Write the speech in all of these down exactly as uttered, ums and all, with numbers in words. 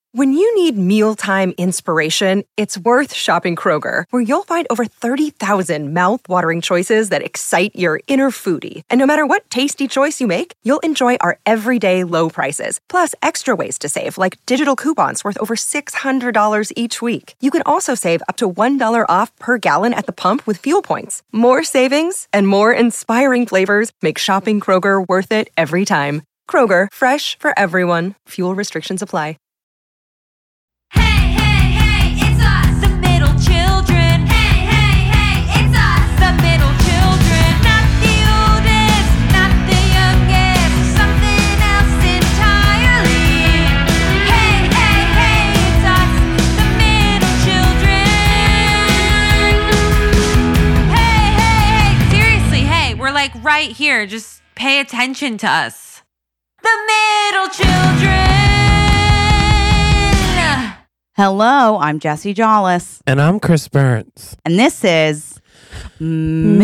When you need mealtime inspiration, it's worth shopping Kroger, where you'll find over thirty thousand mouth-watering choices that excite your inner foodie. And no matter what tasty choice you make, you'll enjoy our everyday low prices, plus extra ways to save, like digital coupons worth over six hundred dollars each week. You can also save up to one dollar off per gallon at the pump with fuel points. More savings and more inspiring flavors make shopping Kroger worth it every time. Kroger, fresh for everyone. Fuel restrictions apply. Hey, hey, hey, it's us, the middle children. Hey, hey, hey, it's us, the middle children. Not the oldest, not the youngest, something else entirely. Hey, hey, hey, it's us, the middle children. Hey, hey, hey, seriously, hey, we're like right here. Just pay attention to us. The middle children. Hello, I'm Jessie Jollis. And I'm Chris Burns. And this is Middle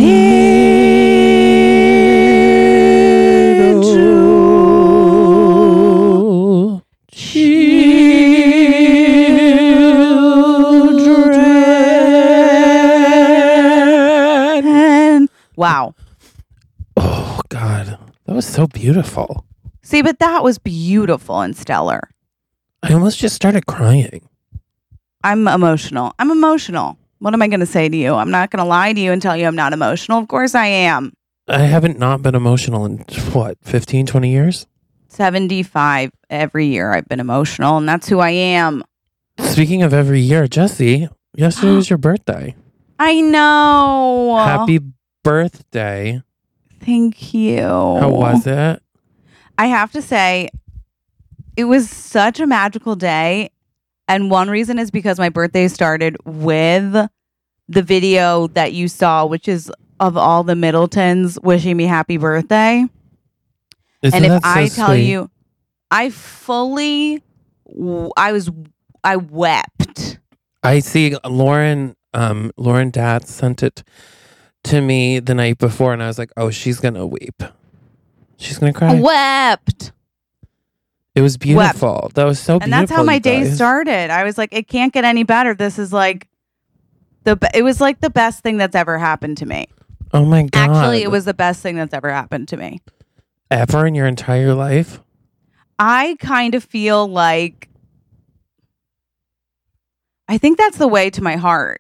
Children. Wow. Oh, God. That was so beautiful. See, but that was beautiful and stellar. I almost just started crying. I'm emotional. I'm emotional. What am I going to say to you? I'm not going to lie to you and tell you I'm not emotional. Of course I am. I haven't not been emotional in, what, fifteen, twenty years? seventy-five every year I've been emotional, and that's who I am. Speaking of every year, Jessie, yesterday was your birthday. I know. Happy birthday. Thank you. How was it? I have to say, it was such a magical day. And one reason is because my birthday started with the video that you saw, which is of all the Middletons wishing me happy birthday. Isn't and if that so I tell sweet? you, I fully, I was, I wept. I see Lauren, um, Lauren Dad sent it to me the night before, and I was like, oh, she's going to weep. She's going to cry. I wept. It was beautiful. Wept. That was so beautiful. And that's how my day guys. started. I was like, it can't get any better. This is like the, it was like the best thing that's ever happened to me. Oh my God. Actually, it was the best thing that's ever happened to me. Ever in your entire life? I kind of feel like, I think that's the way to my heart.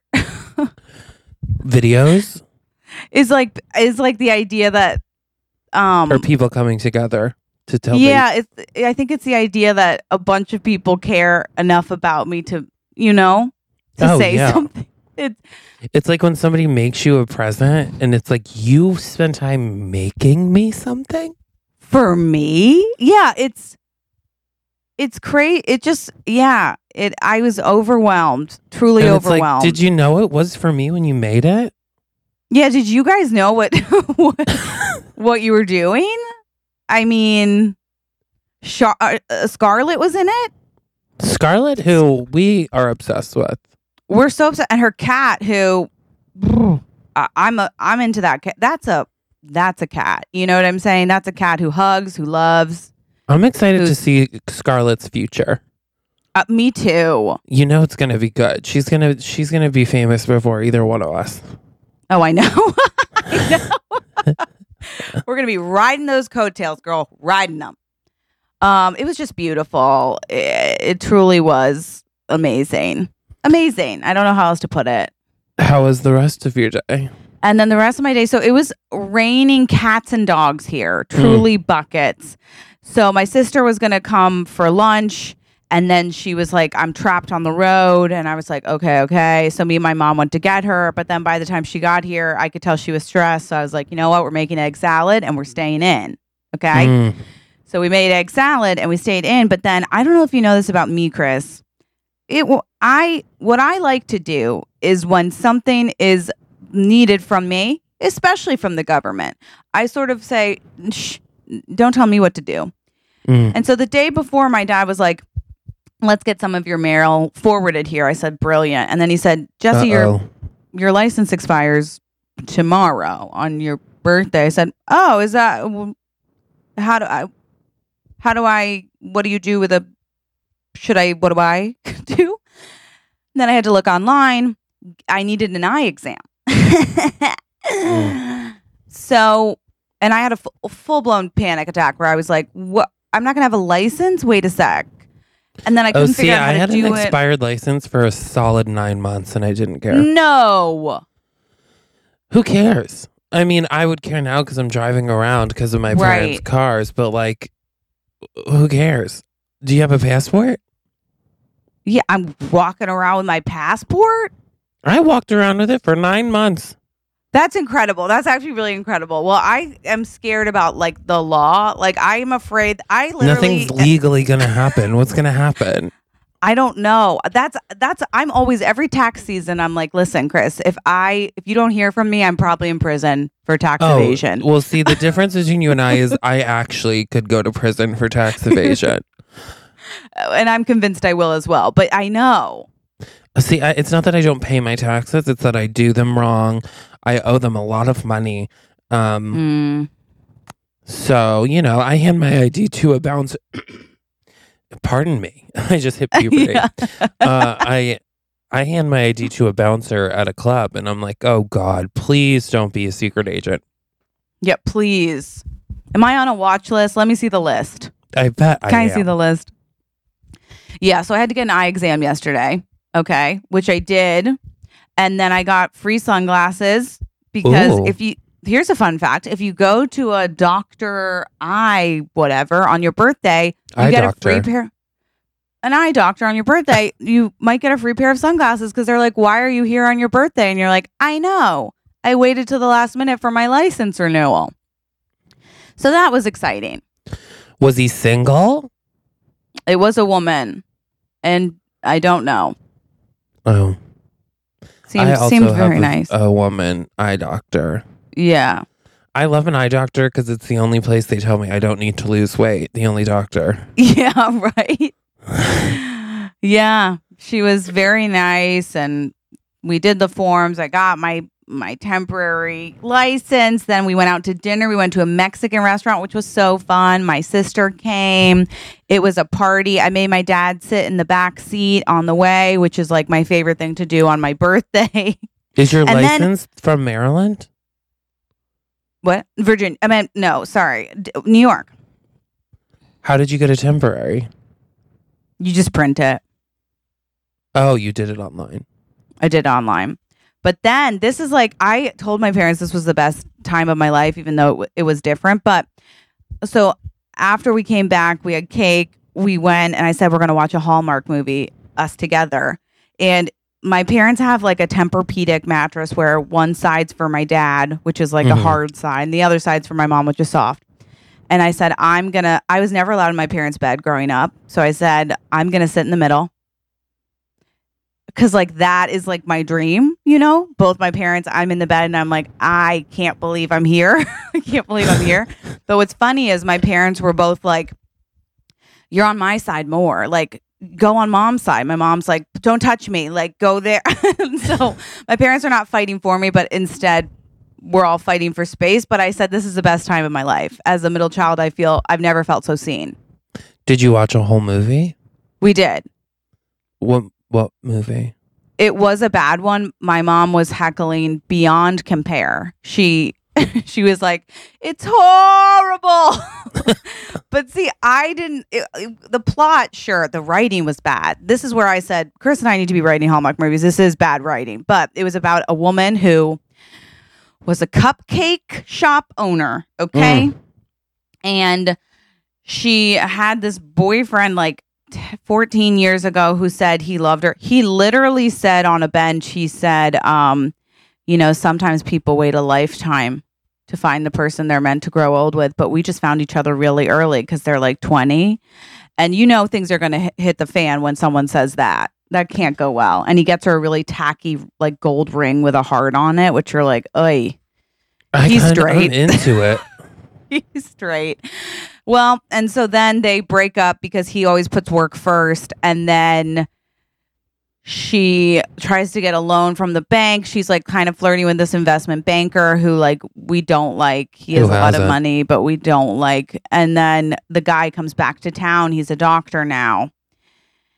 Videos? Is like, is like the idea that, um, or people coming together to tell yeah, it's, I think it's the idea that a bunch of people care enough about me to, you know, to Oh, say yeah. something. It's, It's like when somebody makes you a present and it's like, you spent time making me something? for me, yeah, it's, it's crazy. It just, yeah, it, I was overwhelmed, truly And it's like, overwhelmed. did you know it was for me when you made it? Yeah, did you guys know what what, what you were doing? I mean, Char- uh, Scarlett was in it. Scarlett, who we are obsessed with. We're so upset, and her cat, who I, I'm a, I'm into that cat. That's a that's a cat. You know what I'm saying? That's a cat who hugs, who loves. I'm excited to Who's- see Scarlett's future. Uh, me too. You know it's gonna be good. She's gonna she's gonna be famous before either one of us. Oh, I know. I know. We're gonna be riding those coattails, girl, riding them. Um, it was just beautiful. It, it truly was amazing, amazing. I don't know how else to put it. How was the rest of your day? And then the rest of my day, so it was raining cats and dogs here, truly buckets. So my sister was gonna come for lunch. And then she was like, I'm trapped on the road. And I was like, okay, okay. So me and my mom went to get her. But then by the time she got here, I could tell she was stressed. So I was like, you know what? We're making egg salad and we're staying in. Okay. Mm. So we made egg salad and we stayed in. But then I don't know if you know this about me, Chris. It will, I, what I like to do is when something is needed from me, especially from the government, I sort of say, shh, don't tell me what to do. Mm. And so the day before, my dad was like, let's get some of your mail forwarded here. I said, brilliant. And then he said, Jessie, your Uh-oh. your license expires tomorrow on your birthday. I said, oh, is that, how do I, how do I, what do you do with a should I, what do I do? Then I had to look online. I needed an eye exam. mm. So, and I had a f- full blown panic attack where I was like, what? I'm not going to have a license? Wait a sec. And then I couldn't oh, see, figure out how I to had do an it. expired license for a solid nine months and I didn't care. No. Who cares? I mean, I would care now because I'm driving around because of my parents' Right. cars, but like, who cares? Do you have a passport? Yeah, I'm walking around with my passport. I walked around with it for nine months. That's incredible. That's actually really incredible. Well, I am scared about like the law. Like I am afraid. I literally Nothing's legally gonna happen. What's gonna happen? I don't know. That's that's. I'm always every tax season. I'm like, listen, Chris. If I if you don't hear from me, I'm probably in prison for tax evasion. Well, see, the difference between you and I is I actually could go to prison for tax evasion. And I'm convinced I will as well. But I know. See, I, it's not that I don't pay my taxes; it's that I do them wrong. I owe them a lot of money. Um, Mm. So, you know, I hand my I D to a bouncer. Pardon me. I just hit puberty. Yeah. uh, I I hand my I D to a bouncer at a club, and I'm like, oh, God, please don't be a secret agent. Yeah, please. Am I on a watch list? Let me see the list. I bet I Can I, am. see the list? Yeah, so I had to get an eye exam yesterday. Okay, which I did. And then I got free sunglasses because Ooh. if you, here's a fun fact. If you go to a doctor eye, whatever, on your birthday, you Eye get doctor. a free pair. An eye doctor on your birthday, you might get a free pair of sunglasses because they're like, why are you here on your birthday? And you're like, I know. I waited till the last minute for my license renewal. So that was exciting. Was he single? It was a woman. And I don't know. Oh. Seems, I also seemed have very a, nice. a woman eye doctor. Yeah. I love an eye doctor because it's the only place they tell me I don't need to lose weight. The only doctor. Yeah, right. Yeah. She was very nice and we did the forms. I got my my temporary license. Then we went out to dinner. We went to a Mexican restaurant, which was so fun. My sister came. It was a party. I made my dad sit in the back seat on the way, which is like my favorite thing to do on my birthday. Is your And then- license from Maryland? What? Virginia. I meant, no, sorry. D- New York. How did you get a temporary? You just print it. Oh, you did it online. I did online. But then this is like, I told my parents this was the best time of my life, even though it, w- it was different. But so after we came back, we had cake. We went and I said, we're going to watch a Hallmark movie, us together. And my parents have like a Tempur-Pedic mattress where one side's for my dad, which is like Mhm. a hard side, and the other side's for my mom, which is soft. And I said, I'm going to, I was never allowed in my parents' bed growing up. So I said, I'm going to sit in the middle. Because like that is like my dream, you know, both my parents, I'm in the bed and I'm like, I can't believe I'm here. I can't believe I'm here. But what's funny is my parents were both like, you're on my side more. Like, go on mom's side. My mom's like, don't touch me. Like, go there. So my parents are not fighting for me, but instead we're all fighting for space. But I said, this is the best time of my life. As a middle child, I feel I've never felt so seen. Did you watch a whole movie? We did. What what movie? It was a bad one. My mom was heckling beyond compare. She she was like, it's horrible. But see, I didn't, it, it- the plot, sure, the writing was bad. This is where I said, Chris and I need to be writing Hallmark movies. This is bad writing. But it was about a woman who was a cupcake shop owner. Okay. And she had this boyfriend like t- fourteen years ago who said he loved her. He literally said on a bench, he said, um, you know, sometimes people wait a lifetime to find the person they're meant to grow old with, but we just found each other really early because they're like twenty. And you know, things are going to hit the fan when someone says that. That can't go well. And he gets her a really tacky, like gold ring with a heart on it, which you're like, oy. I He's kinda- straight. I'm into it. He's straight. Well, and so then they break up because he always puts work first. And then she tries to get a loan from the bank. She's like kind of flirting with this investment banker who like we don't like. He has Who a lot of hasn't? money, but we don't like. And then the guy comes back to town. He's a doctor now.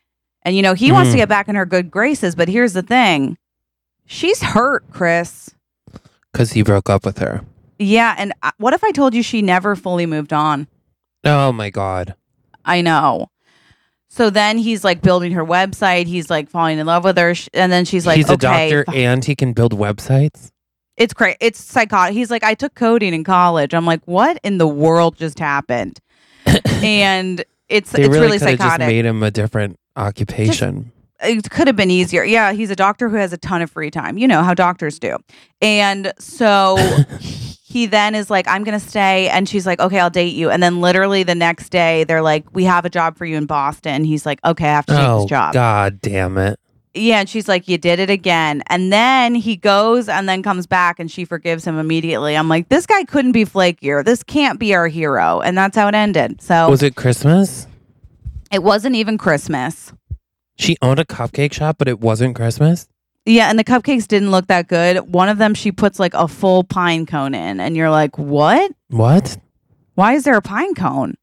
And, you know, he wants to Mm. get back in her good graces. But here's the thing. She's hurt, Chris. Because he broke up with her. Yeah. And I- what if I told you she never fully moved on? Oh my God. I know. So then he's like building her website. He's like falling in love with her. sh- And then she's like, He's a okay, doctor f- and he can build websites. it's crazy. It's psychotic. He's like, I took coding in college. I'm like, what in the world just happened? And it's They it's really, really could have just psychotic. made him a different occupation. It could have been easier. Yeah, he's a doctor who has a ton of free time. You know how doctors do. And so he then is like, I'm going to stay. And she's like, okay, I'll date you. And then literally the next day, they're like, we have a job for you in Boston. He's like, okay, I have to take Oh this job. God damn it. Yeah. And she's like, you did it again. And then he goes and then comes back and she forgives him immediately. I'm like, this guy couldn't be flakier. This can't be our hero. And that's how it ended. So Was it Christmas? it wasn't even Christmas. She owned a cupcake shop, but it wasn't Christmas. Yeah, and the cupcakes didn't look that good. One of them, she puts like a full pine cone in, and you're like, what? What? Why is there a pine cone?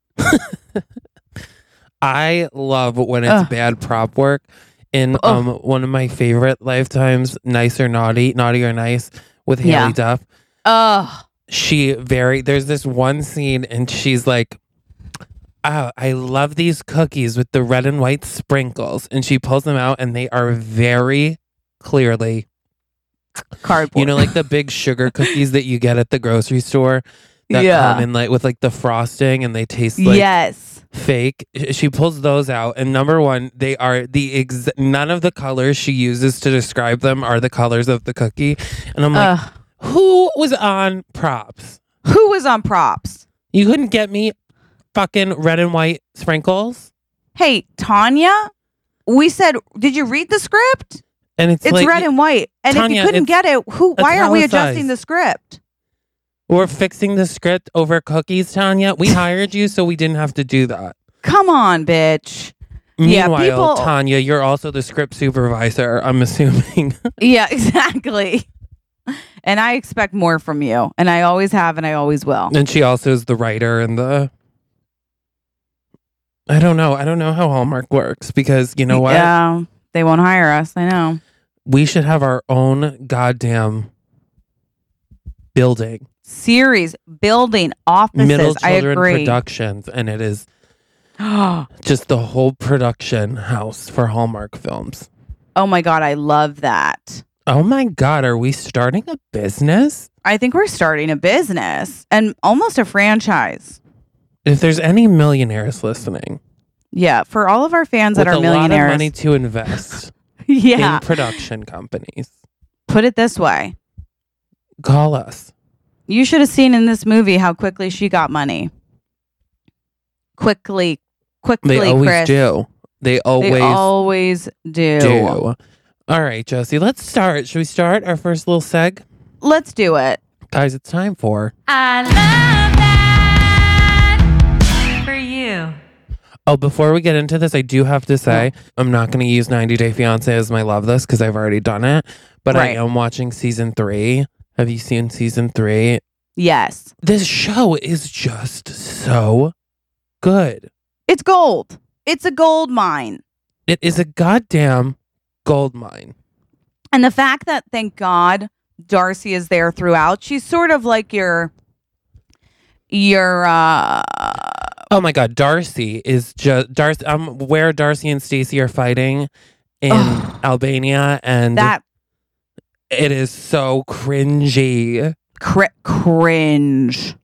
I love when it's Ugh. bad prop work. In Ugh. um one of my favorite Lifetimes, Nice or Naughty, Naughty or Nice, with Haley Yeah. Duff. Ugh. She very there's this one scene and she's like, oh, I love these cookies with the red and white sprinkles. And she pulls them out and they are very clearly, Cardboard. you know, like the big sugar cookies that you get at the grocery store that Yeah. come in like with like the frosting and they taste like yes. fake. She pulls those out, and number one, they are the ex- none of the colors she uses to describe them are the colors of the cookie. And I'm like, Ugh. who was on props? Who was on props? You couldn't get me fucking red and white sprinkles. Hey, Tanya, we said, did you read the script? And it's, It's like, red and white. And Tanya, if you couldn't it's get it, who? Why aren't we adjusting italicized. the script? we're fixing the script over cookies, Tanya. We hired you so we didn't have to do that. Come on, bitch. Yeah, Meanwhile, people- Tanya, you're also the script supervisor, I'm assuming. Yeah, exactly. And I expect more from you. And I always have and I always will. And she also is the writer and the I don't know. I don't know how Hallmark works because you know what? Yeah, they won't hire us. I know. We should have our own goddamn building. Series, building, offices. Middle I Children agree. Productions. And it is oh just the whole production house for Hallmark films. my God, I love that. Oh my God, are we starting a business? I think we're starting a business and almost a franchise. If there's any millionaires listening, Yeah, for all of our fans that with are a millionaires. lot of money to invest yeah, in production companies, put it this way. call us. You should have seen in this movie how quickly she got money. Quickly, quickly, They always Chris. do. They always They always do. do. All right, Josie, let's start. Should we start our first little seg? Let's do it. Guys, it's time for. I love that for you. Oh, before we get into this, I do have to say I'm not going to use ninety Day Fiancé as my love list because I've already done it. But Right. I am watching season three. Have you seen season three? Yes. This show is just so good. It's gold. It's a gold mine. It is a goddamn gold mine. And the fact that, thank God, Darcy is there throughout. She's sort of like your, your, uh, Oh my God, Darcy is just Darcy. Um, where Darcy and Stacey are fighting in Ugh. Albania, and that it is so cringy. cr- cringe.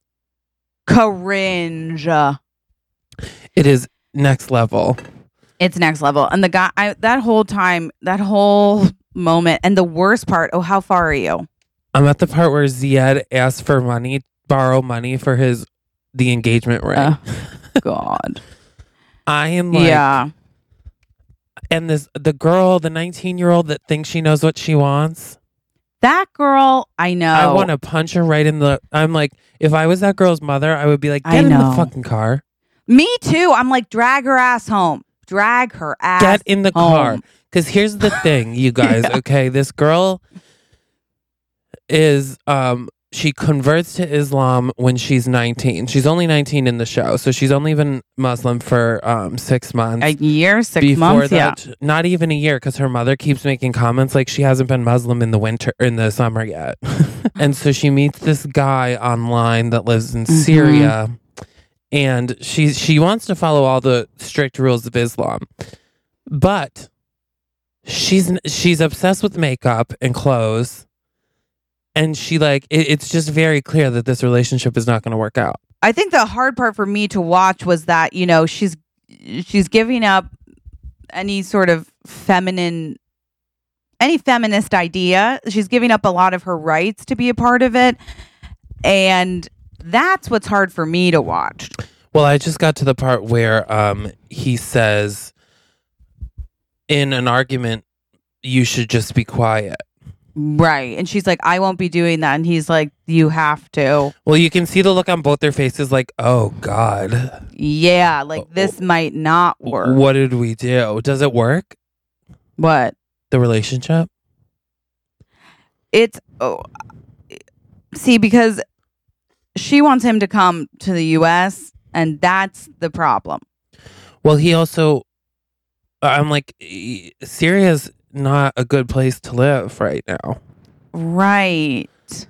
Cringe. It is next level. It's next level. And the guy, I, that whole time, that whole moment, and the worst part, oh, how far are you? I'm at the part where Zied asks for money, borrow money for his the engagement ring. Uh, God. I am like, yeah. and this the girl, the nineteen year old that thinks she knows what she wants. That girl, I know. I want to punch her right in the. I'm like, if I was that girl's mother, I would be like, I get in know. the fucking car. Me too. I'm like, drag her ass home. Drag her ass Get in the car. home. Because here's the thing, you guys. Yeah. Okay, this girl is um she converts to Islam when she's nineteen. She's only nineteen in the show, so she's only been Muslim for um, six months. A year, six Before months, that, yeah. not even a year, because her mother keeps making comments like she hasn't been Muslim in the winter, in the summer yet. And so she meets this guy online that lives in Mm-hmm. Syria, and she she wants to follow all the strict rules of Islam, but she's she's obsessed with makeup and clothes. And she like it, it's just very clear that this relationship is not going to work out. I think the hard part for me to watch was that, you know, she's she's giving up any sort of feminine any feminist idea. She's giving up a lot of her rights to be a part of it. And that's what's hard for me to watch. Well, I just got to the part where um he says in an argument you should just be quiet. Right. And she's like, I won't be doing that. And he's like, you have to. Well, you can see the look on both their faces like, oh, God. Yeah. Like, this might not work. What did we do? Does it work? What? The relationship? It's, oh, see, because she wants him to come to the U S, and that's the problem. Well, he also, I'm like, e- Syria's not a good place to live right now. Right.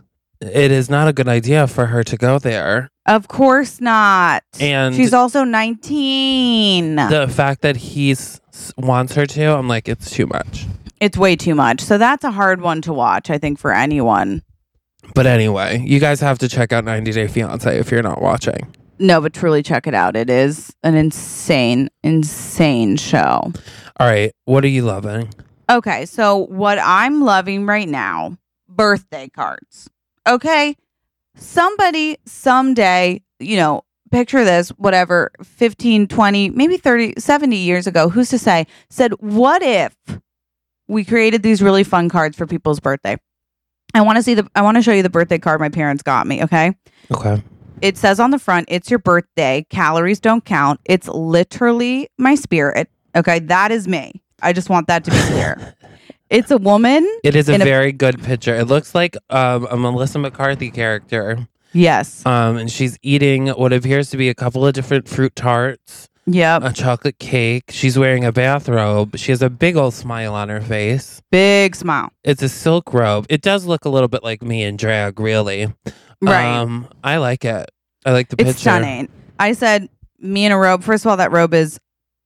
It is not a good idea for her to go there. Of course not. And she's also nineteen. The fact that he wants her to, I'm like, it's too much. It's way too much. So that's a hard one to watch, I think, for anyone. But anyway, you guys have to check out ninety Day Fiancé if you're not watching. No, but truly check it out. It is an insane, insane show. All right. What are you loving? Okay, so what I'm loving right now, birthday cards. Okay? Somebody someday, you know, picture this, whatever, fifteen, twenty, maybe thirty, seventy years ago, who's to say, said, what if we created these really fun cards for people's birthday? I want to see the I want to show you the birthday card my parents got me, okay? Okay. It says on the front, it's your birthday, calories don't count. It's literally my spirit. Okay, that is me. I just want that to be clear. It's a woman. It is a in a- very good picture. It looks like um, a Melissa McCarthy character. Yes. Um, and she's eating what appears to be a couple of different fruit tarts, Yep. a chocolate cake. She's wearing a bathrobe. She has a big old smile on her face. Big smile. It's a silk robe. It does look a little bit like me in drag, really. Right. Um, I like it. I like the picture. It's stunning. I said, me in a robe. First of all, that robe is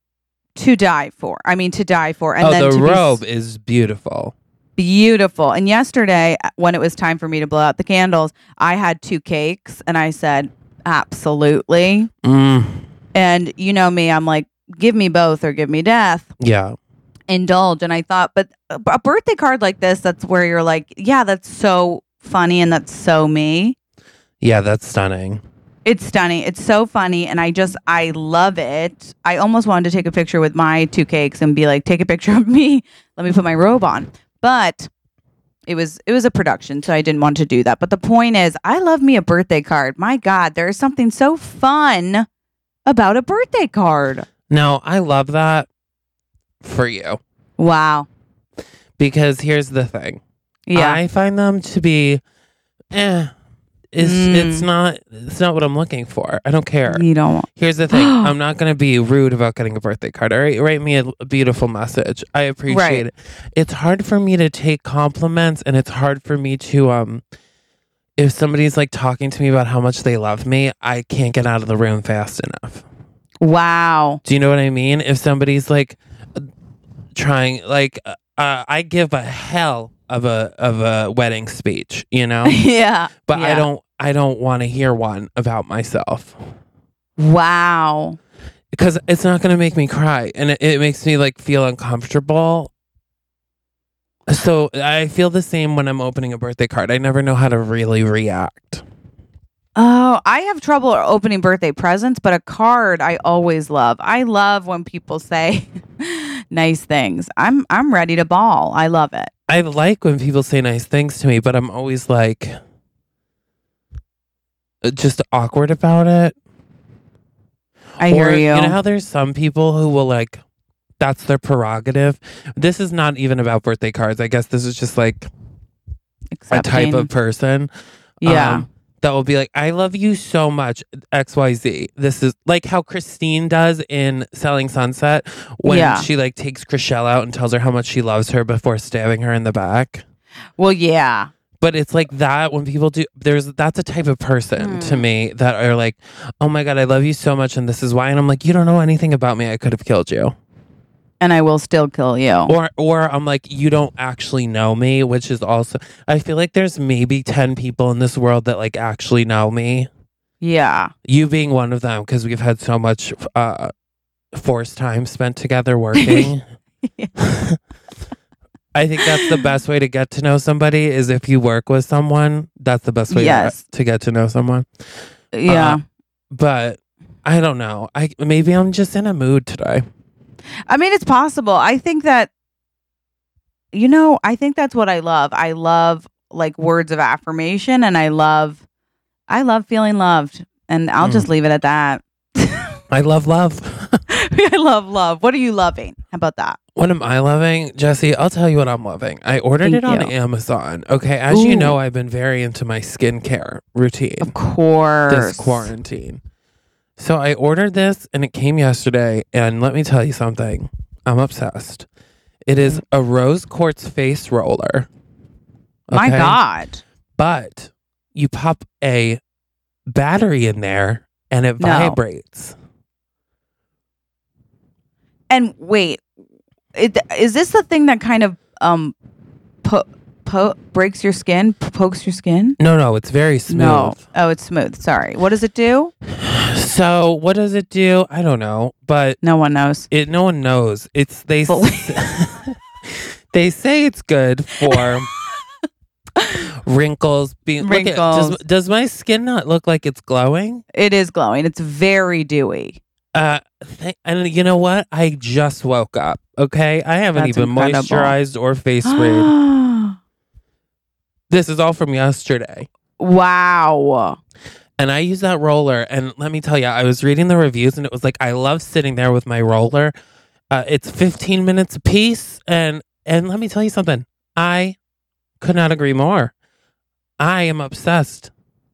to die for. I mean, to die for. And oh, then the to robe be is beautiful. beautiful. And yesterday, when it was time for me to blow out the candles, I had two cakes, and I said, absolutely. Mm, And you know me, I'm like, give me both or give me death. yeah. Indulge. And I thought, but a a birthday card like this, that's where you're like, yeah, that's so funny and that's so me. Yeah, that's stunning. It's stunning. It's so funny. And I just, I love it. I almost wanted to take a picture with my two cakes and be like, take a picture of me. Let me put my robe on. But it was, it was a production. So I didn't want to do that. But the point is, I love me a birthday card. My God, there is something so fun about a birthday card. Now, I love that for you. Wow. Because here's the thing. Yeah. I find them to be eh. It's Mm. it's not it's not what I'm looking for. I don't care. you don't. Here's the thing. I'm not gonna be rude about getting a birthday card. All right, write me a, a beautiful message. I appreciate Right. it. It's hard for me to take compliments, and it's hard for me to um if somebody's like talking to me about how much they love me, I can't get out of the room fast enough. Wow. Do you know what I mean? If somebody's like trying, like, uh, I give a hell of a of a wedding speech, you know, yeah. but I Yeah. don't I don't want to hear one about myself Wow. because it's not going to make me cry, and it, it makes me like feel uncomfortable. So I feel the same when I'm opening a birthday card. I never know how to really react. Oh, I have trouble opening birthday presents, but a card I always love. I love when people say nice things. I'm I'm ready to ball. I love it. I like when people say nice things to me, but I'm always like uh, just awkward about it. I hear Or, you. You know how there's some people who will like, that's their prerogative. This is not even about birthday cards. I guess this is just like a type Accepting. of person. Yeah. Um, that will be like, I love you so much, X Y Z. This is like how Christine does in Selling Sunset when Yeah. she like takes Chriselle out and tells her how much she loves her before stabbing her in the back. Well, yeah. But it's like that when people do, there's that's a type of person Mm. to me that are like, oh my God, I love you so much and this is why. And I'm like, you don't know anything about me. I could have killed you. And I will still kill you. Or or I'm like, you don't actually know me, which is also, I feel like there's maybe ten people in this world that like actually know me. Yeah. You being one of them, because we've had so much uh, forced time spent together working. I think that's the best way to get to know somebody is if you work with someone. That's the best way Yes. to, to get to know someone. Yeah. Uh, but I don't know. I maybe I'm just in a mood today. I mean, it's possible. I think that, you know, I think that's what I love. I love like words of affirmation and I love, I love feeling loved. And I'll Mm. just leave it at that. I love love. I love love. What are you loving? How about that? What am I loving? Jesse, I'll tell you what I'm loving. I ordered Thank it on you. Amazon. Okay. As you Ooh. know, I've been very into my skincare routine Of course. this quarantine. So I ordered this and it came yesterday. And let me tell you something. I'm obsessed. It is a rose quartz face roller. My Okay? God. But you pop a battery in there and it No. vibrates. And wait, it, is this the thing that kind of um po- po- breaks your skin, p- pokes your skin? No, no, it's very smooth. No. Oh, it's smooth. Sorry. What does it do? So what does it do? I don't know, but No one knows. it no one knows. It's they s- Believe- they say it's good for wrinkles being look at- Wrinkles. does, does my skin not look like it's glowing? It is glowing. It's very dewy. Uh th- and you know what? I just woke up. Okay? I haven't That's even incredible. moisturized or face sprayed. This is all from yesterday. Wow. And I use that roller. And let me tell you, I was reading the reviews and it was like, I love sitting there with my roller. Uh, it's fifteen minutes a piece. And, and let me tell you something. I could not agree more. I am obsessed.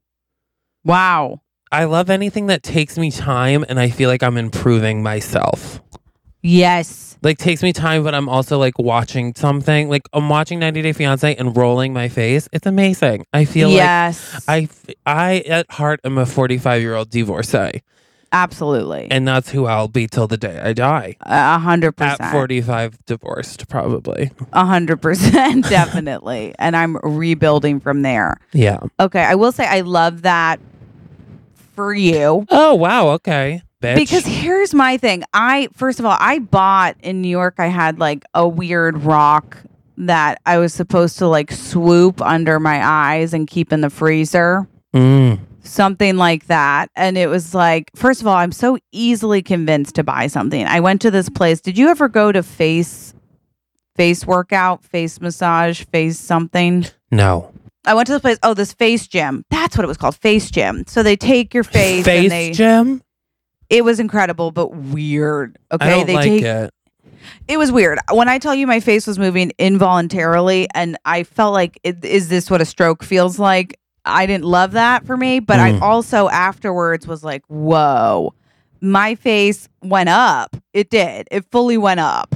Wow. I love anything that takes me time and I feel like I'm improving myself. Yes. Like takes me time, but I'm also like watching something. Like I'm watching ninety Day Fiance and rolling my face. It's amazing. I feel yes. like I, I at heart am a forty-five year old divorcee. Absolutely. And that's who I'll be till the day I die. A hundred At percent. forty-five, divorced, probably. A hundred percent. Definitely. And I'm rebuilding from there. Yeah. Okay. I will say I love that for you. Oh, wow. Okay. Bitch. Because here's my thing. I first of all, I bought in New York, I had like a weird rock that I was supposed to like swoop under my eyes and keep in the freezer. Mm. Something like that. And it was like, first of all, I'm so easily convinced to buy something. I went to this place. Did you ever go to face face workout, face massage, face something? No. I went to this place. Oh, this face gym. That's what it was called. Face gym. So they take your face, Face and they gym? it was incredible, but weird. Okay. I don't they like take it. it was weird. When I tell you my face was moving involuntarily and I felt like, it, is this what a stroke feels like? I didn't love that for me, but I Mm. also afterwards was like, whoa, my face went up. It did. It fully went up.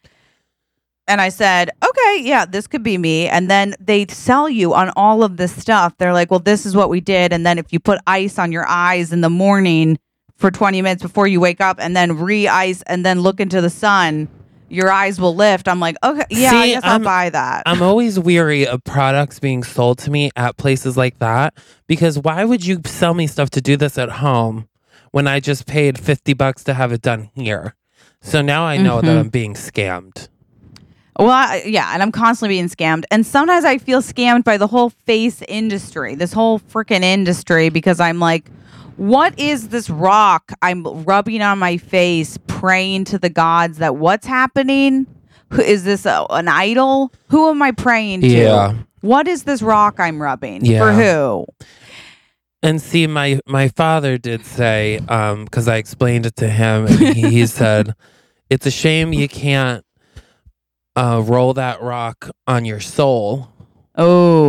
And I said, okay, yeah, this could be me. And then they sell you on all of this stuff. They're like, well, this is what we did. And then if you put ice on your eyes in the morning for twenty minutes before you wake up and then re-ice and then look into the sun, your eyes will lift. I'm like, okay, yeah, I See, guess I'm- I'll buy that. I'm always weary of products being sold to me at places like that because why would you sell me stuff to do this at home when I just paid fifty bucks to have it done here? So now I know that Mhm. I'm being scammed. Well, I, yeah, and I'm constantly being scammed. And sometimes I feel scammed by the whole face industry, this whole freaking industry, because I'm like, what is this rock I'm rubbing on my face, praying to the gods that what's happening? Who, is this a, an idol? Who am I praying to? Yeah. What is this rock I'm rubbing? Yeah. For who? And see, my my father did say, um, because I explained it to him, and he, he said, "It's a shame you can't uh, roll that rock on your soul." Oh,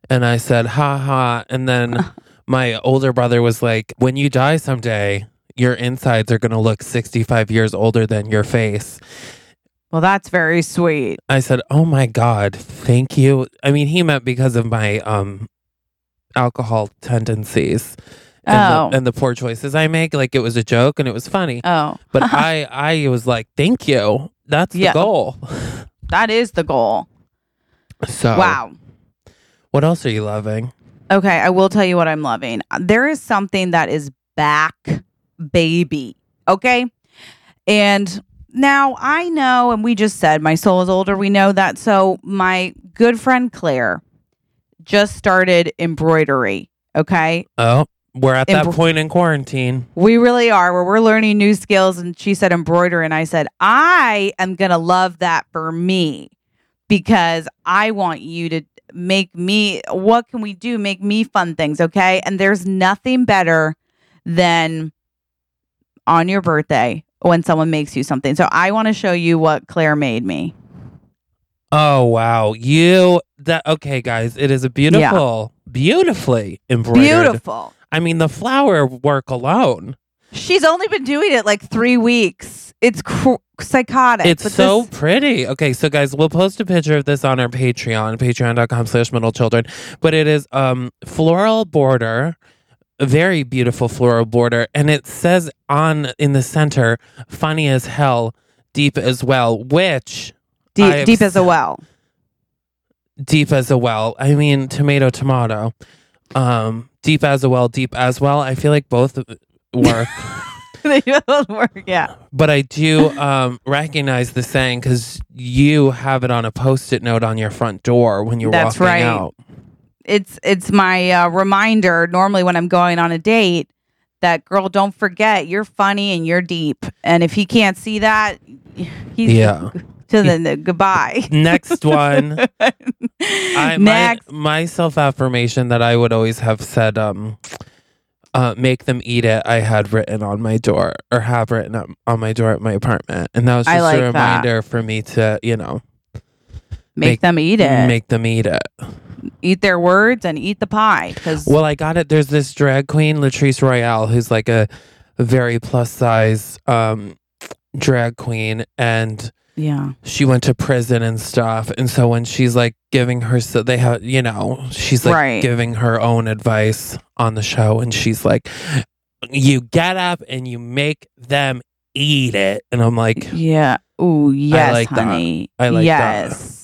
And I said, ha ha. And then my older brother was like, when you die someday, your insides are going to look sixty-five years older than your face. Well, that's very sweet. I said, oh my God, thank you. I mean, he meant because of my um, alcohol tendencies and, Oh. the, and the poor choices I make. Like, it was a joke and it was funny. Oh. But I, I was like, thank you. That's the Yeah. goal. That is the goal. So, Wow. what else are you loving? Okay, I will tell you what I'm loving. There is something that is back, baby. Okay? And now I know, and we just said my soul is older. We know that. So my good friend Claire just started embroidery. Okay? Oh, we're at that Embro- point in quarantine. We really are, where we're learning new skills. And she said embroidery. And I said, I am going to love that for me because I want you to make me, what can we do? Make me fun things. Okay. And there's nothing better than on your birthday when someone makes you something. So I want to show you what Claire made me. Oh, wow. You, that, okay, guys, it is a beautiful, beautifully embroidered. Beautiful. I mean, the flower work alone. She's only been doing it like three weeks. It's cr- psychotic. It's but so this- pretty. Okay, so guys, we'll post a picture of this on our Patreon, patreon.com slash middle children. But it is um floral border, a very beautiful floral border. And it says on in the center, funny as hell, deep as well, which deep, I've deep as a s- well. deep as a well. I mean, tomato, tomato. Um, deep as a well, deep as well. I feel like both work. They both work. Yeah. But I do um, recognize the saying because you have it on a post-it note on your front door when you're That's walking right. out. It's it's my uh, reminder normally when I'm going on a date that, girl, don't forget you're funny and you're deep. And if he can't see that, he's Yeah. to the, the goodbye. Next one. I, Next. My, my self-affirmation that I would always have said, um, uh, make them eat it, I had written on my door or have written up on my door at my apartment. And that was I just like a that. reminder for me to, you know, Make, make- them eat it. make them eat it. Eat their words and eat the pie. Because Well, I got it. There's this drag queen, Latrice Royale, who's like a very plus size um, drag queen, and yeah, she went to prison and stuff. And so when she's like giving her, so they have, you know, she's like Right. giving her own advice on the show, and she's like, "You get up and you make them eat it," and I'm like, yeah. Ooh, yes, like that. honey. I like that. yes.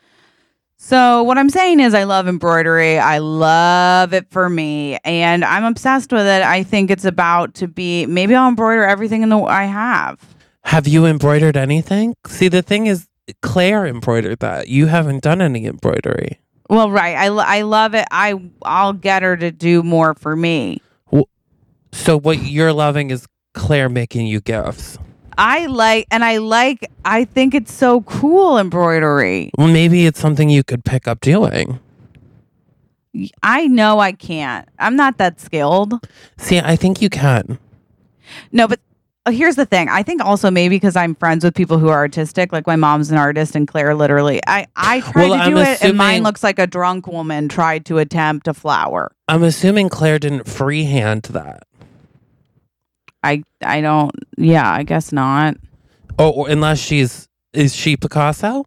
So what I'm saying is I love embroidery. I love it for me. And I'm obsessed with it. I think it's about to be, maybe I'll embroider everything in the I have. "Have you embroidered anything?" See, the thing is, Claire embroidered that. You haven't done any embroidery. Well, right. I, lo- I love it. I, I'll get her to do more for me. So what you're loving is Claire making you gifts. I like, and I like, I think it's so cool embroidery. Well, maybe it's something you could pick up doing. I know I can't. I'm not that skilled. See, I think you can. No, but uh, here's the thing. I think also maybe because I'm friends with people who are artistic, like my mom's an artist and Claire literally. I, I tried Well, to do I'm it and mine assuming- looks like a drunk woman tried to attempt a flower. I'm assuming Claire didn't freehand that. I I don't, yeah, I guess not. Oh, or unless she's, is she Picasso?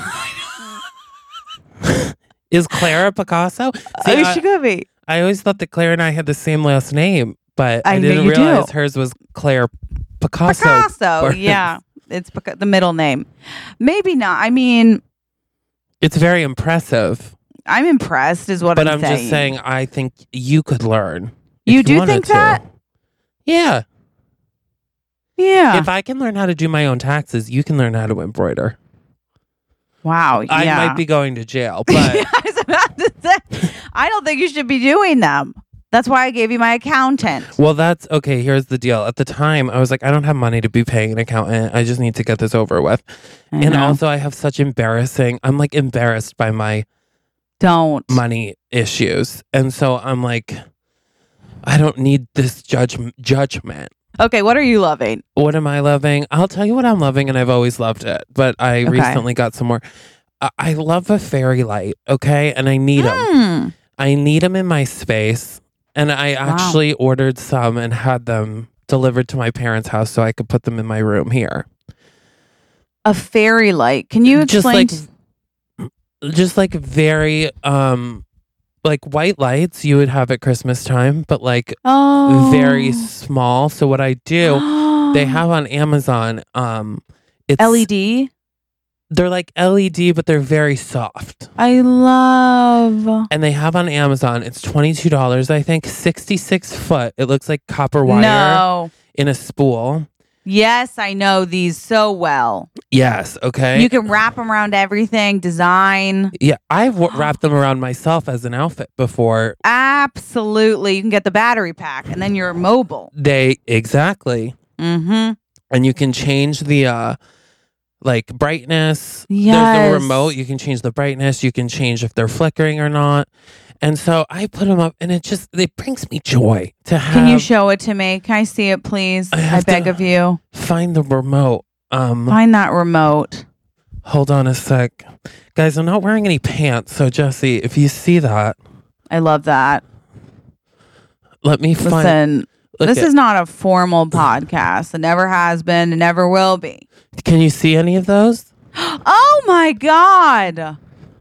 Is Claire a Picasso? See, Oh, I, she could be. I always thought that Claire and I had the same last name, but I, I know didn't you do. realize hers was Claire Picasso. Picasso. Burns. Yeah. It's Pica- the middle name. Maybe not. I mean, It's very impressive, I'm impressed is what but I'm, I'm saying. just saying I think you could learn. if You do wanted think to. that? Yeah. Yeah. If I can learn how to do my own taxes, you can learn how to embroider. wow. Yeah. I might be going to jail, but I was about to say, I don't think you should be doing them. That's why I gave you my accountant. well, that's okay. Here's the deal. At the time, I was like, I don't have money to be paying an accountant. I just need to get this over with. I And know. also, I have such embarrassing, I'm like embarrassed by my Don't. money issues. And so I'm like, I don't need this judge judgment. Okay, what are you loving? What am I loving? I'll tell you what I'm loving, and I've always loved it. But I Okay. recently got some more. I, I love a fairy light, okay? And I need them. Mm. I need them in my space. And I actually ordered some and had them delivered to my parents' house so I could put them in my room here. A fairy light. Can you explain? Just like, just like very, um, like white lights you would have at Christmas time, but like oh. very small. So what I do, they have on Amazon, um, it's L E D. They're like L E D, but they're very soft. I love. And they have on Amazon, it's twenty-two dollars, I think, sixty-six foot. It looks like copper wire no. in a spool. Yes, I know these so well. Yes, okay. You can wrap them around everything, design. Yeah, I've w- wrapped them around myself as an outfit before. Absolutely. You can get the battery pack and then you're mobile. They, exactly. Mm-hmm. And you can change the, uh, like brightness. Yes. There's a remote. You can change the brightness. You can change if they're flickering or not. And so I put them up and it just, it brings me joy to have. Can you show it to me? Can I see it, please? I, I beg of you. Find the remote. Um, Find that remote. Hold on a sec. Guys, I'm not wearing any pants. So Jesse, if you see that. I love that. Let me find. Listen, Look this at, is not a formal podcast. It never has been. It never will be. Can you see any of those? Oh my God.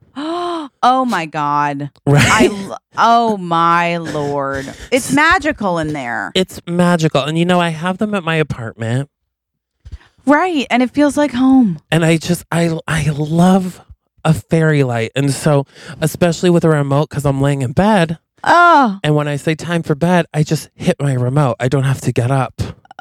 Oh my God. Right. I lo- oh my Lord. It's magical in there. It's magical. And you know, I have them at my apartment. Right. And it feels like home. And I just, I, I love a fairy light. And so, especially with a remote, because I'm laying in bed. Oh. And when I say time for bed, I just hit my remote. I don't have to get up.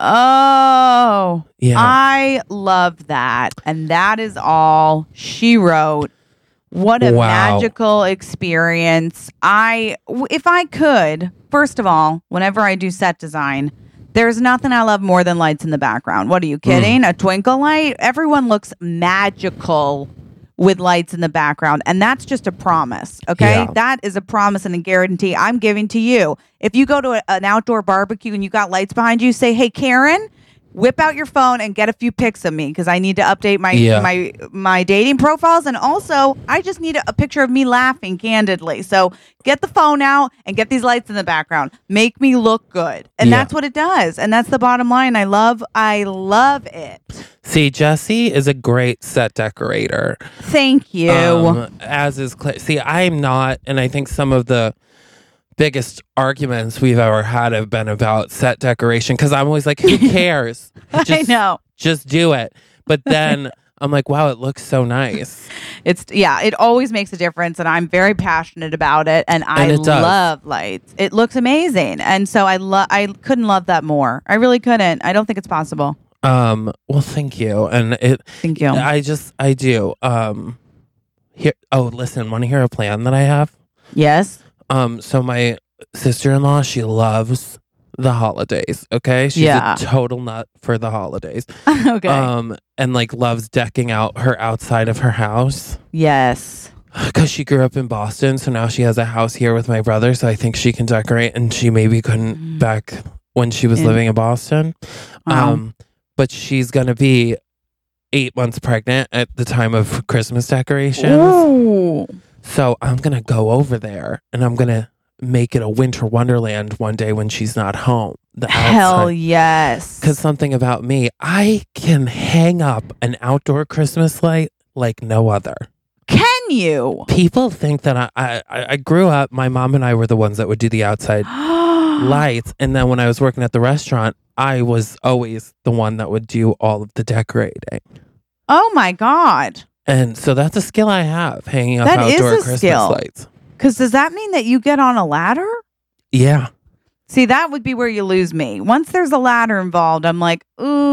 Oh. Yeah. I love that. And that is all she wrote. What a Wow. magical experience. I, w- if I could, first of all, whenever I do set design, there's nothing I love more than lights in the background. What are you kidding? Mm. A twinkle light? Everyone looks magical with lights in the background. And that's just a promise. Okay. Yeah. That is a promise and a guarantee I'm giving to you. If you go to a, an outdoor barbecue and you got lights behind you, say, hey, Karen, whip out your phone and get a few pics of me because I need to update my yeah. my my dating profiles. And also, I just need a, a picture of me laughing candidly. So get the phone out and get these lights in the background. Make me look good. And yeah. that's what it does. And that's the bottom line. I love, I love it. See, Jesse is a great set decorator. Thank you. Um, as is Claire. See, I'm not, and I think some of the biggest arguments we've ever had have been about set decoration because I'm always like, who cares? Just, I know. Just do it. But then I'm like, wow, it looks so nice. It's yeah, it always makes a difference, and I'm very passionate about it, and I and it does. love lights. It looks amazing, and so I love. I couldn't love that more. I really couldn't. I don't think it's possible. Um. Well, thank you, and it. Thank you. I just, I do. Um. Here. Oh, listen. Want to hear a plan that I have? Yes. Um. So my sister-in-law, she loves the holidays. Okay. She's Yeah. a total nut for the holidays. Okay. Um. And like loves decking out her outside of her house. Yes. Because she grew up in Boston, so now she has a house here with my brother. So I think she can decorate, and she maybe couldn't Mm. back when she was Yeah. living in Boston. Wow. Um. But she's gonna be eight months pregnant at the time of Christmas decorations. Ooh. So I'm gonna go over there and I'm gonna make it a winter wonderland one day when she's not home. The Hell yes. Because something about me, I can hang up an outdoor Christmas light like no other. Can you? People think that I, I, I grew up, my mom and I were the ones that would do the outside lights. And then when I was working at the restaurant, I was always the one that would do all of the decorating. Oh my God. And so that's a skill I have, hanging up That is outdoor a Christmas skill. lights. Because does that mean that you get on a ladder? Yeah. See, that would be where you lose me. Once there's a ladder involved, I'm like,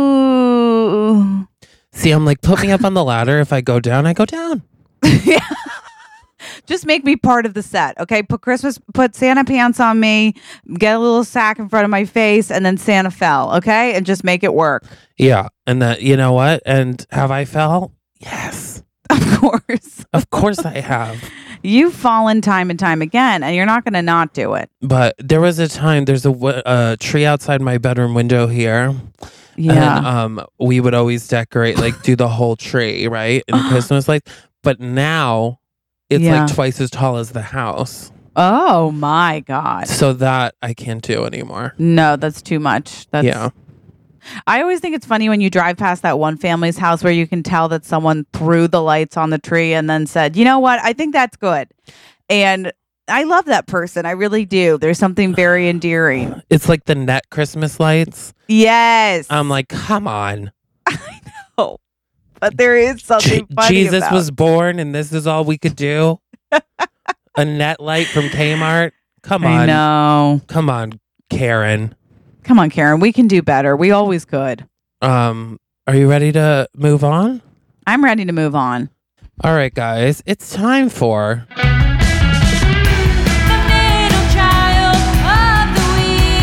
ooh. See, I'm like, put me up on the ladder. If I go down, I go down. Yeah. Just make me part of the set, okay? Put Christmas, put Santa pants on me, get a little sack in front of my face, and then Santa fell, okay? And just make it work. Yeah. And that, you know what? And have I fell? Yes. Of course. Of course I have. You've fallen time and time again, and you're not going to not do it. But there was a time, there's a, w- a tree outside my bedroom window here. Yeah. And um, we would always decorate, like do the whole tree, right? And Christmas lights. But now it's Yeah. like twice as tall as the house. Oh my God. So that I can't do anymore. No, that's too much. That's, Yeah. I always think it's funny when you drive past that one family's house where you can tell that someone threw the lights on the tree and then said, you know what? I think that's good. And I love that person. I really do. There's something very endearing. It's like the net Christmas lights. Yes. I'm like, come on. I know. But there is something Je- funny Jesus about was born and this is all we could do. A net light from Kmart. Come on. I know. Come on, Karen. Come on, Karen. We can do better. We always could. Um, are you ready to move on? I'm ready to move on. All right, guys. It's time for The middle child of the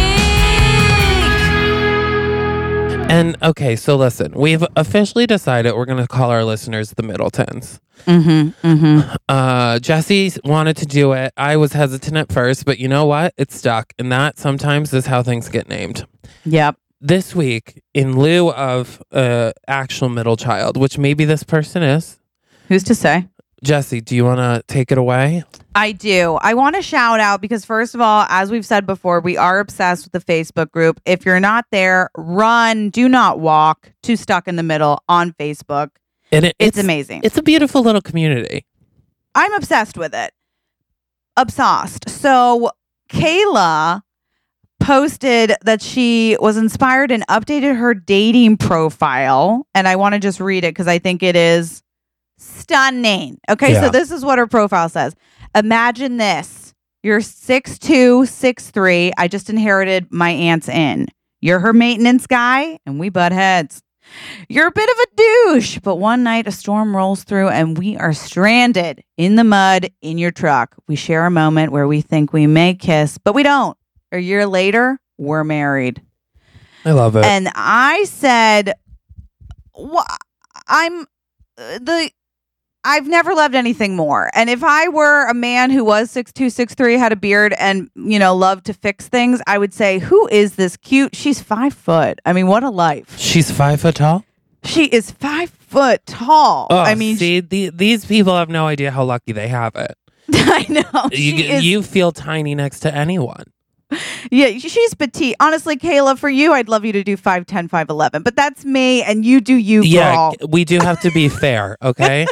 week. And okay, so listen, we've officially decided we're going to call our listeners the Middletons. Mm-hmm. Mm-hmm. Uh, Jesse wanted to do it. I was hesitant at first, but you know what? It stuck. And that sometimes is how things get named. Yep. This week, in lieu of uh, actual middle child, which maybe this person is, Who's to say? Jesse, do you want to take it away? I do. I want to shout out because, first of all, as we've said before, we are obsessed with the Facebook group. If you're not there, run, do not walk to Stuck in the Middle on Facebook. And it, It's, amazing. It's a beautiful little community. I'm obsessed with it. Obsessed. So Kayla posted that she was inspired and updated her dating profile. And I want to just read it because I think it is stunning. Okay, Yeah. so this is what her profile says. Imagine this. You're six two, six three. I just inherited my aunt's inn. You're her maintenance guy, and we butt heads. You're a bit of a douche, but one night a storm rolls through and we are stranded in the mud in your truck. We share a moment where we think we may kiss, but we don't. A year later, we're married. I love it. And I said, "Wha- I'm uh, the I've never loved anything more. And if I were a man who was six two, six three, had a beard and, you know, loved to fix things, I would say, who is this cute? She's five foot. I mean, what a life. She's five foot tall? She is five foot tall. Oh, I mean, see, the, these people have no idea how lucky they have it. I know. You, She is, you feel tiny next to anyone. yeah, she's petite. Honestly, Kayla, for you, I'd love you to do five ten, five eleven, but that's me and you do you, Yeah, girl. we do have to be fair, okay?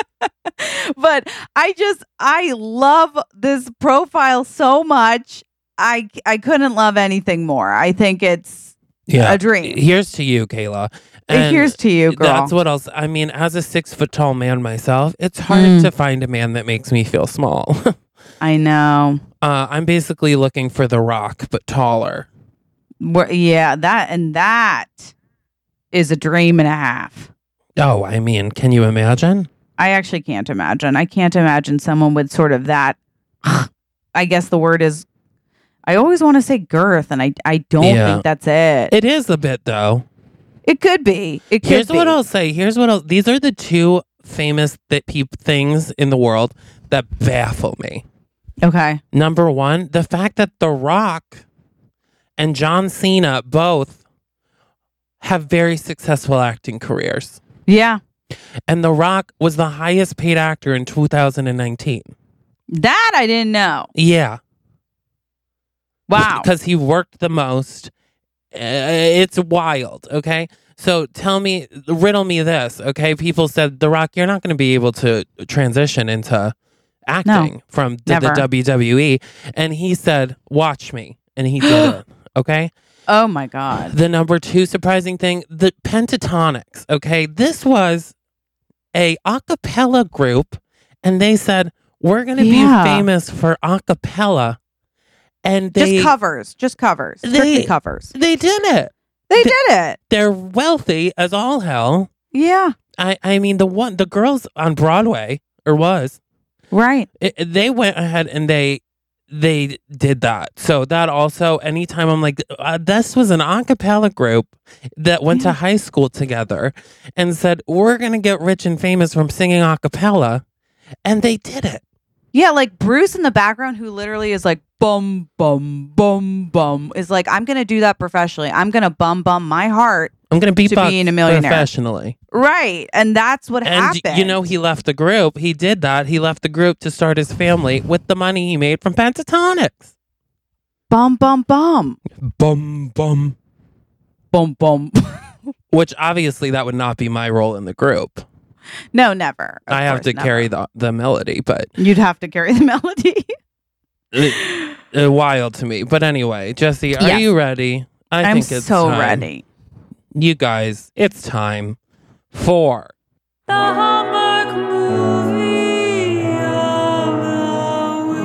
But I just, I love this profile so much. I, I couldn't love anything more. I think it's Yeah. a dream. Here's to you, Kayla. And Here's to you, girl. That's what else. I mean, as a six foot tall man myself, it's hard Mm. to find a man that makes me feel small. I know. uh, I'm basically looking for The Rock, but taller. We're, yeah, that and that is a dream and a half. Oh, I mean, can you imagine? I actually can't imagine. I can't imagine someone with sort of that. I guess the word is. I always want to say girth, and I I don't Yeah. think that's it. It is a bit, though. It could be. It could Here's be. what I'll say. Here's what I'll. These are the two famous th- peop- things in the world that baffle me. Okay. Number one, the fact that The Rock and John Cena both have very successful acting careers. Yeah. And The Rock was the highest paid actor in two thousand nineteen. That I didn't know. Yeah. Wow. Because he worked the most. Uh, it's wild, okay? So tell me, riddle me this, okay? People said, The Rock, you're not going to be able to transition into acting No, from the, the never. W W E. And he said, watch me. And he did it, okay? Oh my God. The number two surprising thing, the Pentatonics, okay? This was a a cappella group, and they said, we're going to Yeah. be famous for a cappella. And they, just covers. Just covers. they- Strictly covers. they did it. They they- did it. They're wealthy as all hell. Yeah. I, I mean, the one, the girls on Broadway, or was, Right. it, they went ahead and they they did that. So that also, anytime I'm like, uh, this was an a cappella group that went Yeah. to high school together and said, we're going to get rich and famous from singing a cappella. And they did it. Yeah, like Bruce in the background, who literally is like bum bum bum bum, is like, I'm gonna do that professionally. I'm gonna bum bum my heart. I'm going to To beatbox being a millionaire. professionally. Right, and that's what And happened. you know, he left the group. He did that. He left the group to start his family with the money he made from Pentatonics. bum bum bum Bum, bum. bum bum. Which obviously that would not be my role in the group. No, never. Of I have course, to never. carry the, the melody, but You'd have to carry the melody. it, it, wild to me. But anyway, Jesse, are Yes. you ready? I I'm think it's so time. ready. You guys, it's time for The Hallmark movie of the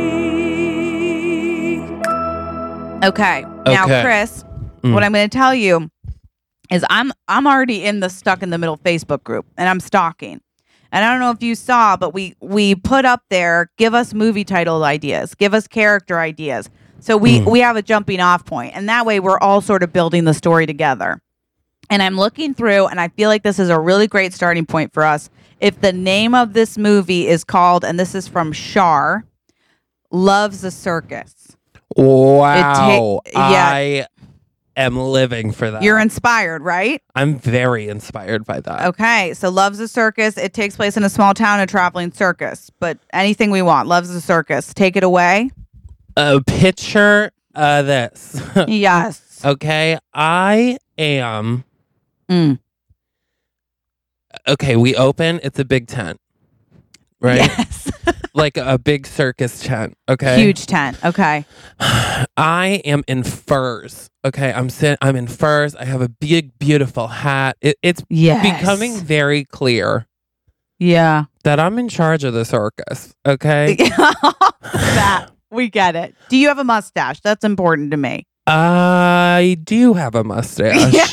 week. Okay. Now, Okay. Chris, Mm. what I'm going to tell you is I'm I'm already in the Stuck in the Middle Facebook group, and I'm stalking. And I don't know if you saw, but we we put up there, give us movie title ideas, give us character ideas. So we Mm. we have a jumping off point, and that way we're all sort of building the story together. And I'm looking through, and I feel like this is a really great starting point for us. If the name of this movie is called, and this is from Shar, Loves a Circus. wow. It ta- yeah. I am living for that. You're inspired, right? I'm very inspired by that. Okay, so Loves a Circus. It takes place in a small town, a traveling circus. But anything we want, Loves a Circus. Take it away. Uh, picture uh, this. Yes. Okay, I am. Mm. Okay, we open. It's a big tent, right? Yes. Like a big circus tent. Okay, Huge tent. Okay. I am in furs. Okay, I'm sit- I'm in furs. I have a big, beautiful hat. It- it's Yes. becoming very clear Yeah. that I'm in charge of the circus. Okay, That. We get it. Do you have a mustache? That's important to me. I do have a mustache. Yeah.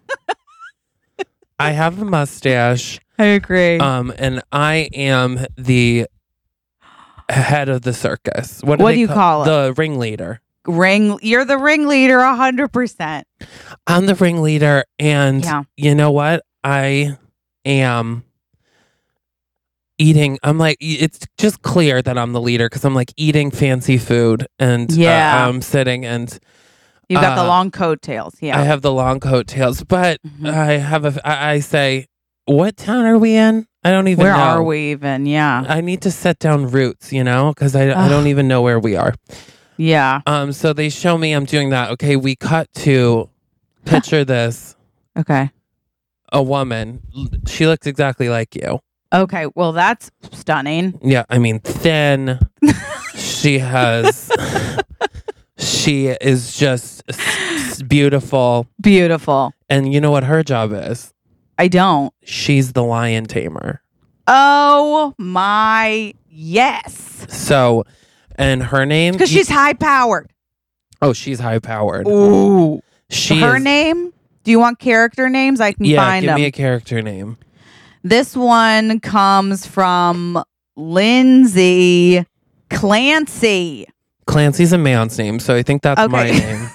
I have a mustache. I agree. Um, and I am the head of the circus. What, What they do you call it? The ringleader. Ring. You're the ringleader, a hundred percent. I'm the ringleader, and Yeah. you know what? I am eating. I'm like, it's just clear that I'm the leader because I'm like eating fancy food, and uh, Yeah. I'm sitting, and You've got the Uh, long coattails. Yeah. I have the long coattails. But Mhm. I have a. I, I say, what town are we in? I don't even Where know. are we even? Yeah. I need to set down roots, you know, because I, I Ugh. don't even know where we are. Yeah. Um, so they show me I'm doing that. Okay, we cut to picture this Okay. a woman. L- She looks exactly like you. Okay. Well, that's stunning. Yeah, I mean thin. She has. She is just s- s- beautiful, Beautiful. and you know what her job is? I don't. She's the lion tamer. Oh my yes. So, and her name Because she's high powered. oh, she's high powered. Ooh. She Her is, name? Do you want character names? I can Yeah, find give them. me a character name. This one comes from Lindsay Clancy. Clancy's a man's name, so I think that's Okay. my name.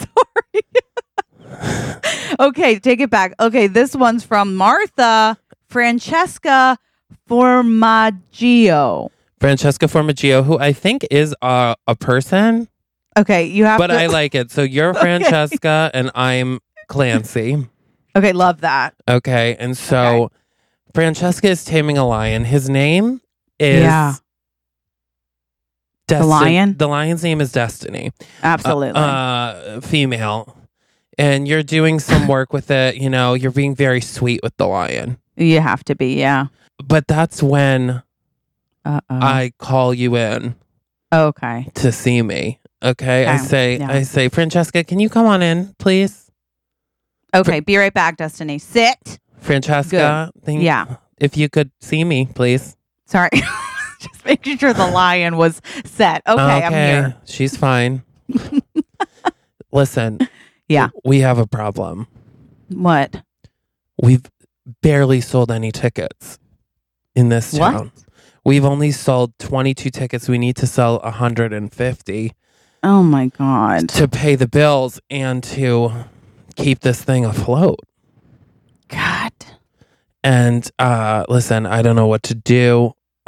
Sorry. Okay, take it back. Okay, this one's from Martha Francesca Formaggio. Francesca Formaggio, who I think is a, a person, Okay, you have but to. I like it. So you're Okay. Francesca and I'm Clancy. Okay, love that. Okay, and so Francesca is taming a lion. His name is Yeah. Desti- lion? The lion's name is Destiny. Absolutely. Uh, uh, female. And you're doing some work with it. You know, you're being very sweet with the lion. you have to be, yeah. But that's when Uh-oh. I call you in okay. to see me. Okay. I Okay, say, yeah. I say, Francesca, can you come on in, please? Okay, be right back, Destiny. Sit. Francesca, thank- Yeah. if you could see me, please. Sorry. Just making sure the lion was set. Okay, I'm here. She's fine. Listen. Yeah. We have a problem. What? We've barely sold any tickets in this What? town. We've only sold twenty-two tickets. We need to sell one hundred fifty Oh my God. to pay the bills and to keep this thing afloat. God. And uh, listen, I don't know what to do.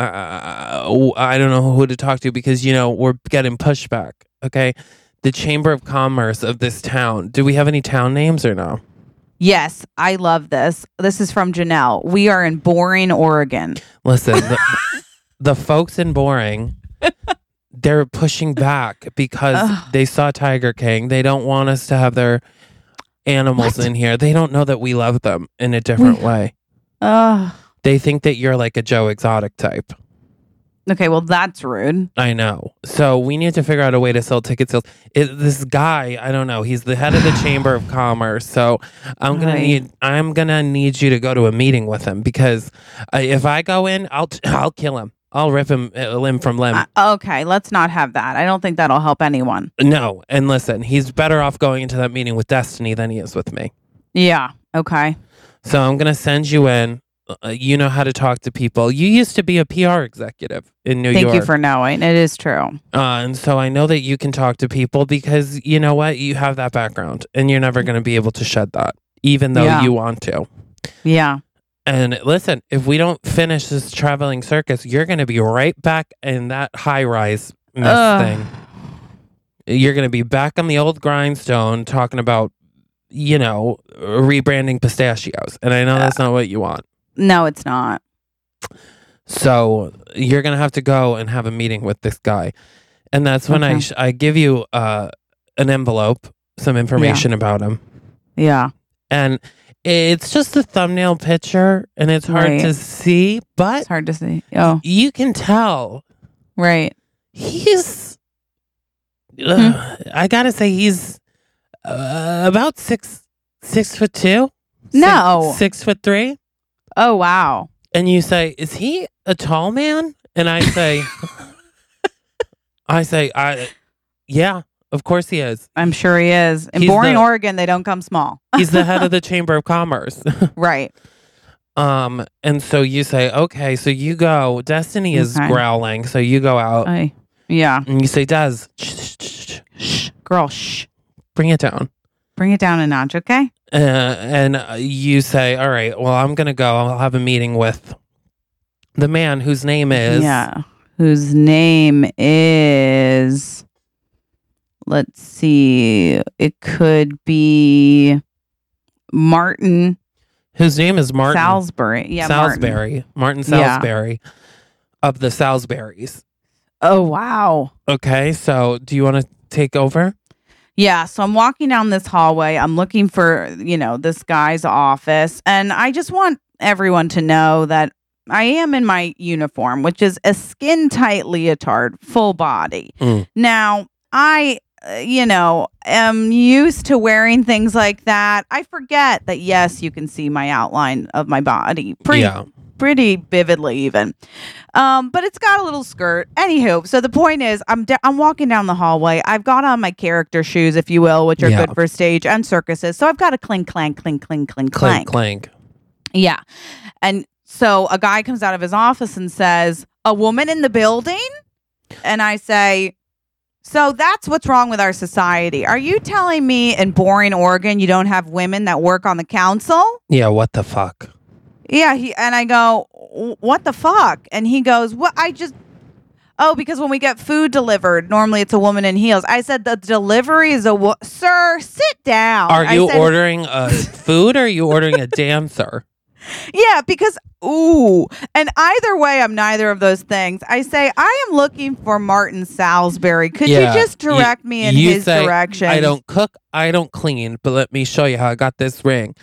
uh, I don't know who to talk to because, you know, we're getting pushback. Okay. The Chamber of Commerce of this town. Do we have any town names or no? Yes, I love this. This is from Janelle. We are in Boring, Oregon. Listen, the, the folks in Boring, they're pushing back because Ugh. they saw Tiger King. They don't want us to have their animals What? in here. They don't know that we love them in a different We- way. Oh, They think that you're like a Joe Exotic type. okay. Well, that's rude. I know. So we need to figure out a way to sell ticket sales. It, this guy, I don't know. He's the head of the Chamber of Commerce. So I'm gonna Right. need. I'm gonna need you to go to a meeting with him because uh, if I go in, I'll I'll kill him. I'll rip him uh, limb from limb. Uh, okay, let's not have that. I don't think that'll help anyone. no, and listen, he's better off going into that meeting with Destiny than he is with me. Yeah. Okay. So I'm gonna send you in. Uh, you know how to talk to people. You used to be a P R executive in New Thank York. you for knowing. It is true. Uh, and so I know that you can talk to people because you know what? You have that background and you're never going to be able to shed that, even though Yeah. you want to. Yeah. And listen, if we don't finish this traveling circus, you're going to be right back in that high rise mess Ugh. thing. You're going to be back on the old grindstone talking about, you know, rebranding pistachios. And I know that's not what you want. No, it's not. So you're going to have to go and have a meeting with this guy. And that's when I Okay. sh- I give you uh, an envelope, some information about him. Yeah. And it's just a thumbnail picture and it's hard Right. to see, but It's hard to see. Oh, you can tell right. he's, Hmm. uh, I got to say, he's uh, about six, six foot two. Six- No. Six foot three. Oh, wow. And you say, is he a tall man? And I say, I say, I, yeah, of course he is. I'm sure he is. In He's Boring, the- Oregon, they don't come small. He's the head of the Chamber of Commerce. Right. um, and so you say, okay, so you go. Destiny is Okay. growling, so you go out I, yeah. and you say, Des, shh, shh, shh, Shh. Girl, shh. bring it down. Bring it down a notch, okay? Uh, and uh, you say, all right, well, I'm gonna go. I'll have a meeting with the man whose name is. Yeah. Whose name is, let's see, it could be Martin Whose name is Martin Salisbury. Yeah, Martin. Salisbury. Martin Yeah. Salisbury of the Salisburys. Oh, wow. Okay, so do you want to take over? Yeah, so I'm walking down this hallway. I'm looking for, you know, this guy's office. And I just want everyone to know that I am in my uniform, which is a skin tight leotard, full body. Mm. Now, I, uh, you know, am used to wearing things like that. I forget that, yes, you can see my outline of my body pretty, Yeah. pretty vividly, even. Um, but it's got a little skirt. Anywho, so the point is, I'm da- I'm walking down the hallway. I've got on my character shoes, if you will, which are Yeah. good for stage and circuses. So I've got a clink, clank, clink, clink, clink, Clank, clank. clank. Yeah. And so a guy comes out of his office and says, "A woman in the building?" And I say, "So that's what's wrong with our society. Are you telling me in Boring, Oregon, you don't have women that work on the council?" Yeah, what the fuck? Yeah, he and I go, "What the fuck?" And he goes, "What? I just Oh, because when we get food delivered, normally it's a woman in heels." I said, "The delivery is a wo- Sir, sit down." Are I you said, ordering uh, food or are you ordering a dancer? Yeah, because ooh, and either way, I'm neither of those things. I say I am looking for Martin Salisbury. Could Yeah, you just you- direct me in you his say, direction? I don't cook, I don't clean, but let me show you how I got this ring.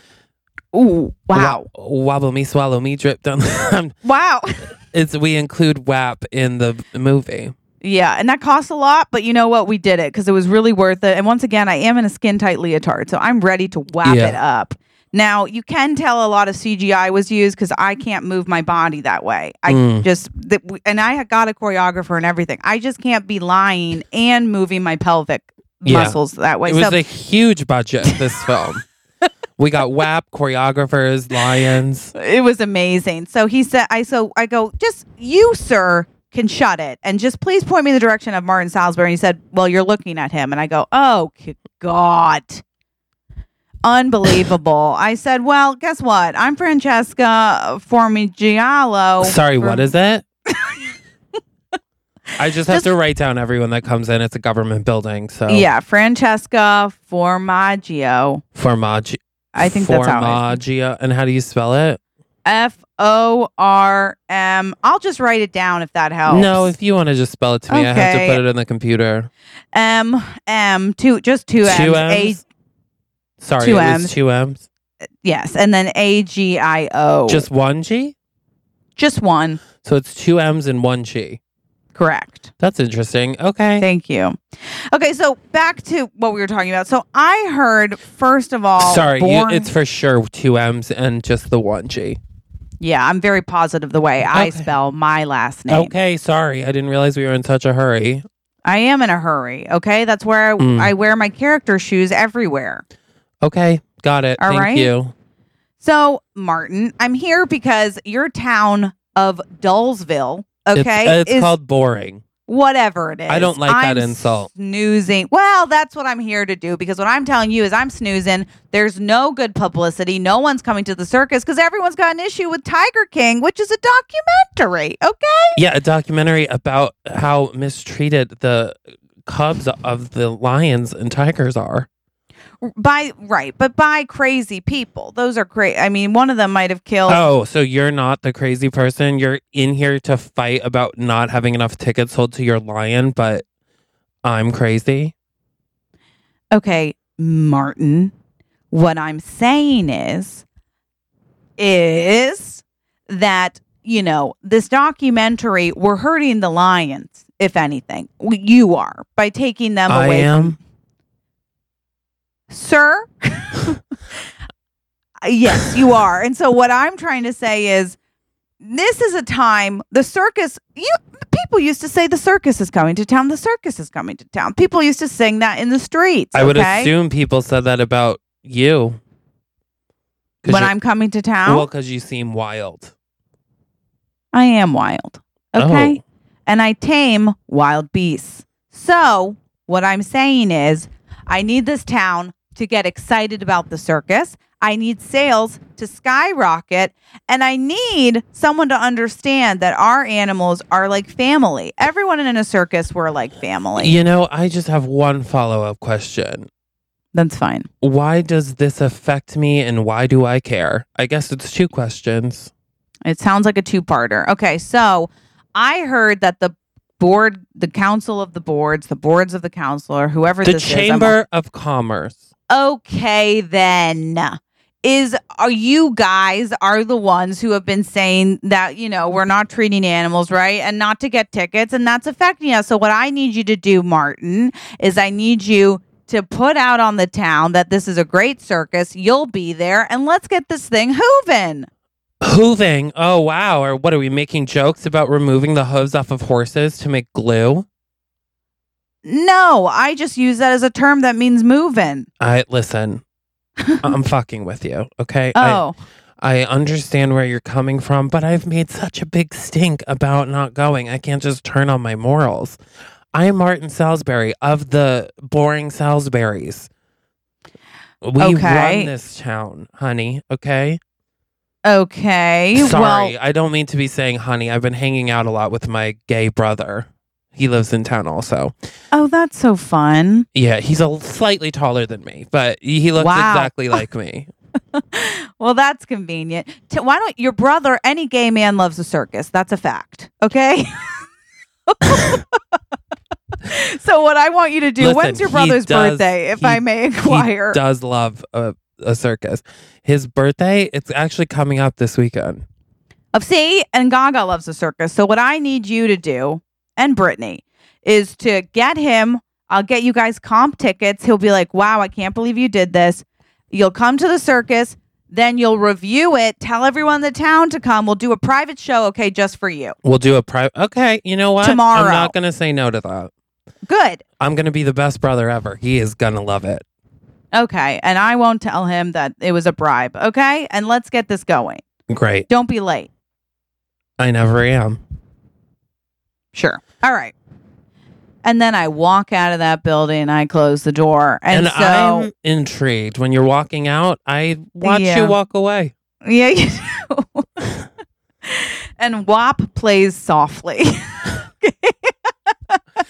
Ooh, wow, Wa- wobble me, swallow me, drip down. wow. It's we include W A P in the movie. Yeah, and that costs a lot, but you know what? We did it because it was really worth it. And once again, I am in a skin tight leotard, so I'm ready to whap Yeah. it up. Now, you can tell a lot of C G I was used because I can't move my body that way. I Mm. just, th- and I got a choreographer and everything. I just can't be lying and moving my pelvic Yeah. muscles that way. It was so, a huge budget, this film. We got W A P, choreographers, lions. it was amazing. So he said, I so I go, just you, sir, can shut it, and just please point me in the direction of Martin Salisbury. And he said, "Well, you're looking at him," and I go, "Oh God." Unbelievable. I said, "Well, guess what? I'm Francesca Formigiano." Sorry, from- what is it? I just have Just- to write down everyone that comes in. It's a government building, so Yeah, Francesca Formaggio. Formaggio. I think that's how I- Formaggio. And how do you spell it? F O R M. I'll just write it down if that helps. No, if you want to just spell it to me, I have to Okay. put it in the computer. M M two just two M's. Two A, M's. Sorry, two it M's. was two M's. yes, and then A G I O. Just one G. just one. So it's two M's and one G. Correct. That's interesting. Okay. Thank you. Okay, so back to what we were talking about. So I heard first of all. Sorry, you, born- it's for sure two M's and just the one G. Yeah, I'm very positive the way I Okay. spell my last name. Okay, sorry. I didn't realize we were in such a hurry. I am in a hurry. Okay, that's where I, Mm. I wear my character shoes everywhere. Okay, got it. All Thank right. you. So, Martin, I'm here because your town of Dullsville, okay, It's, it's is called boring. whatever it is. I don't like that I'm insult. Snoozing. Well, that's what I'm here to do because what I'm telling you is I'm snoozing. There's no good publicity. No one's coming to the circus because everyone's got an issue with Tiger King, which is a documentary. Okay. Yeah, a documentary about how mistreated the cubs of the lions and tigers are. By right, but by crazy people. Those are crazy. I mean, one of them might have killed. Oh, so you're not the crazy person. You're in here to fight about not having enough tickets sold to your lion, but I'm crazy. Okay, Martin. What I'm saying is, is that you know this documentary. We're hurting the lions, if anything. We, you are by taking them I away. am. From, sir. Yes, you are. And so what I'm trying to say is this is a time the circus you people used to say the circus is coming to town, the circus is coming to town. People used to sing that in the streets. I would okay? assume people said that about you. 'Cause when you're- I'm coming to town, Well, because you seem wild. I am wild. Okay? Oh. And I tame wild beasts. So, what I'm saying is I need this town to get excited about the circus. I need sales to skyrocket, and I need someone to understand that our animals are like family. Everyone in a circus, we're like family. You know, I just have one follow-up question. That's fine. Why does this affect me and why do I care? I guess it's two questions. It sounds like a two-parter. Okay, so I heard that the board, the council of the boards, the boards of the council, or whoever The this is. I'm- Chamber of Commerce. Okay, then. Is are you guys are the ones who have been saying that, you know, we're not treating animals right and not to get tickets, and that's affecting us. So what I need you to do, Martin, is I need you to put out on the town that this is a great circus. You'll be there, and let's get this thing hooving. Hooving. Oh, wow. Or what are we making jokes about removing the hooves off of horses to make glue? No, I just use that as a term that means moving. I listen. I'm fucking with you, okay? Oh, I, I understand where you're coming from, but I've made such a big stink about not going. I can't just turn on my morals. I'm Martin Salisbury of the Boring Salisburys. We Okay. run this town, honey, okay? okay. Sorry, Well, I don't mean to be saying honey. I've been hanging out a lot with my gay brother. He lives in town also. oh, that's so fun. Yeah, he's a slightly taller than me, but he looks Wow. exactly like me. Well, that's convenient. T- why don't your brother, any gay man loves a circus. That's a fact. Okay. So what I want you to do, Listen, when's your he brother's does- birthday, if he- I may inquire? He does love a, a circus. His birthday, it's actually coming up this weekend. Of see, and Gaga loves a circus. So what I need you to do, and Brittany, is to get him. I'll get you guys comp tickets. He'll be like, wow, I can't believe you did this. You'll come to the circus. Then you'll review it. Tell everyone in the town to come. We'll do a private show, okay, just for you. We'll do a private. Okay, you know what? Tomorrow. I'm not going to say no to that. Good. I'm going to be the best brother ever. He is going to love it. Okay. And I won't tell him that it was a bribe, okay? And let's get this going. Great. Don't be late. I never am. Sure. All right. And then I walk out of that building and I close the door. And, And, so, I'm intrigued. When you're walking out, I watch Yeah. you walk away. yeah, you do. And W A P plays softly.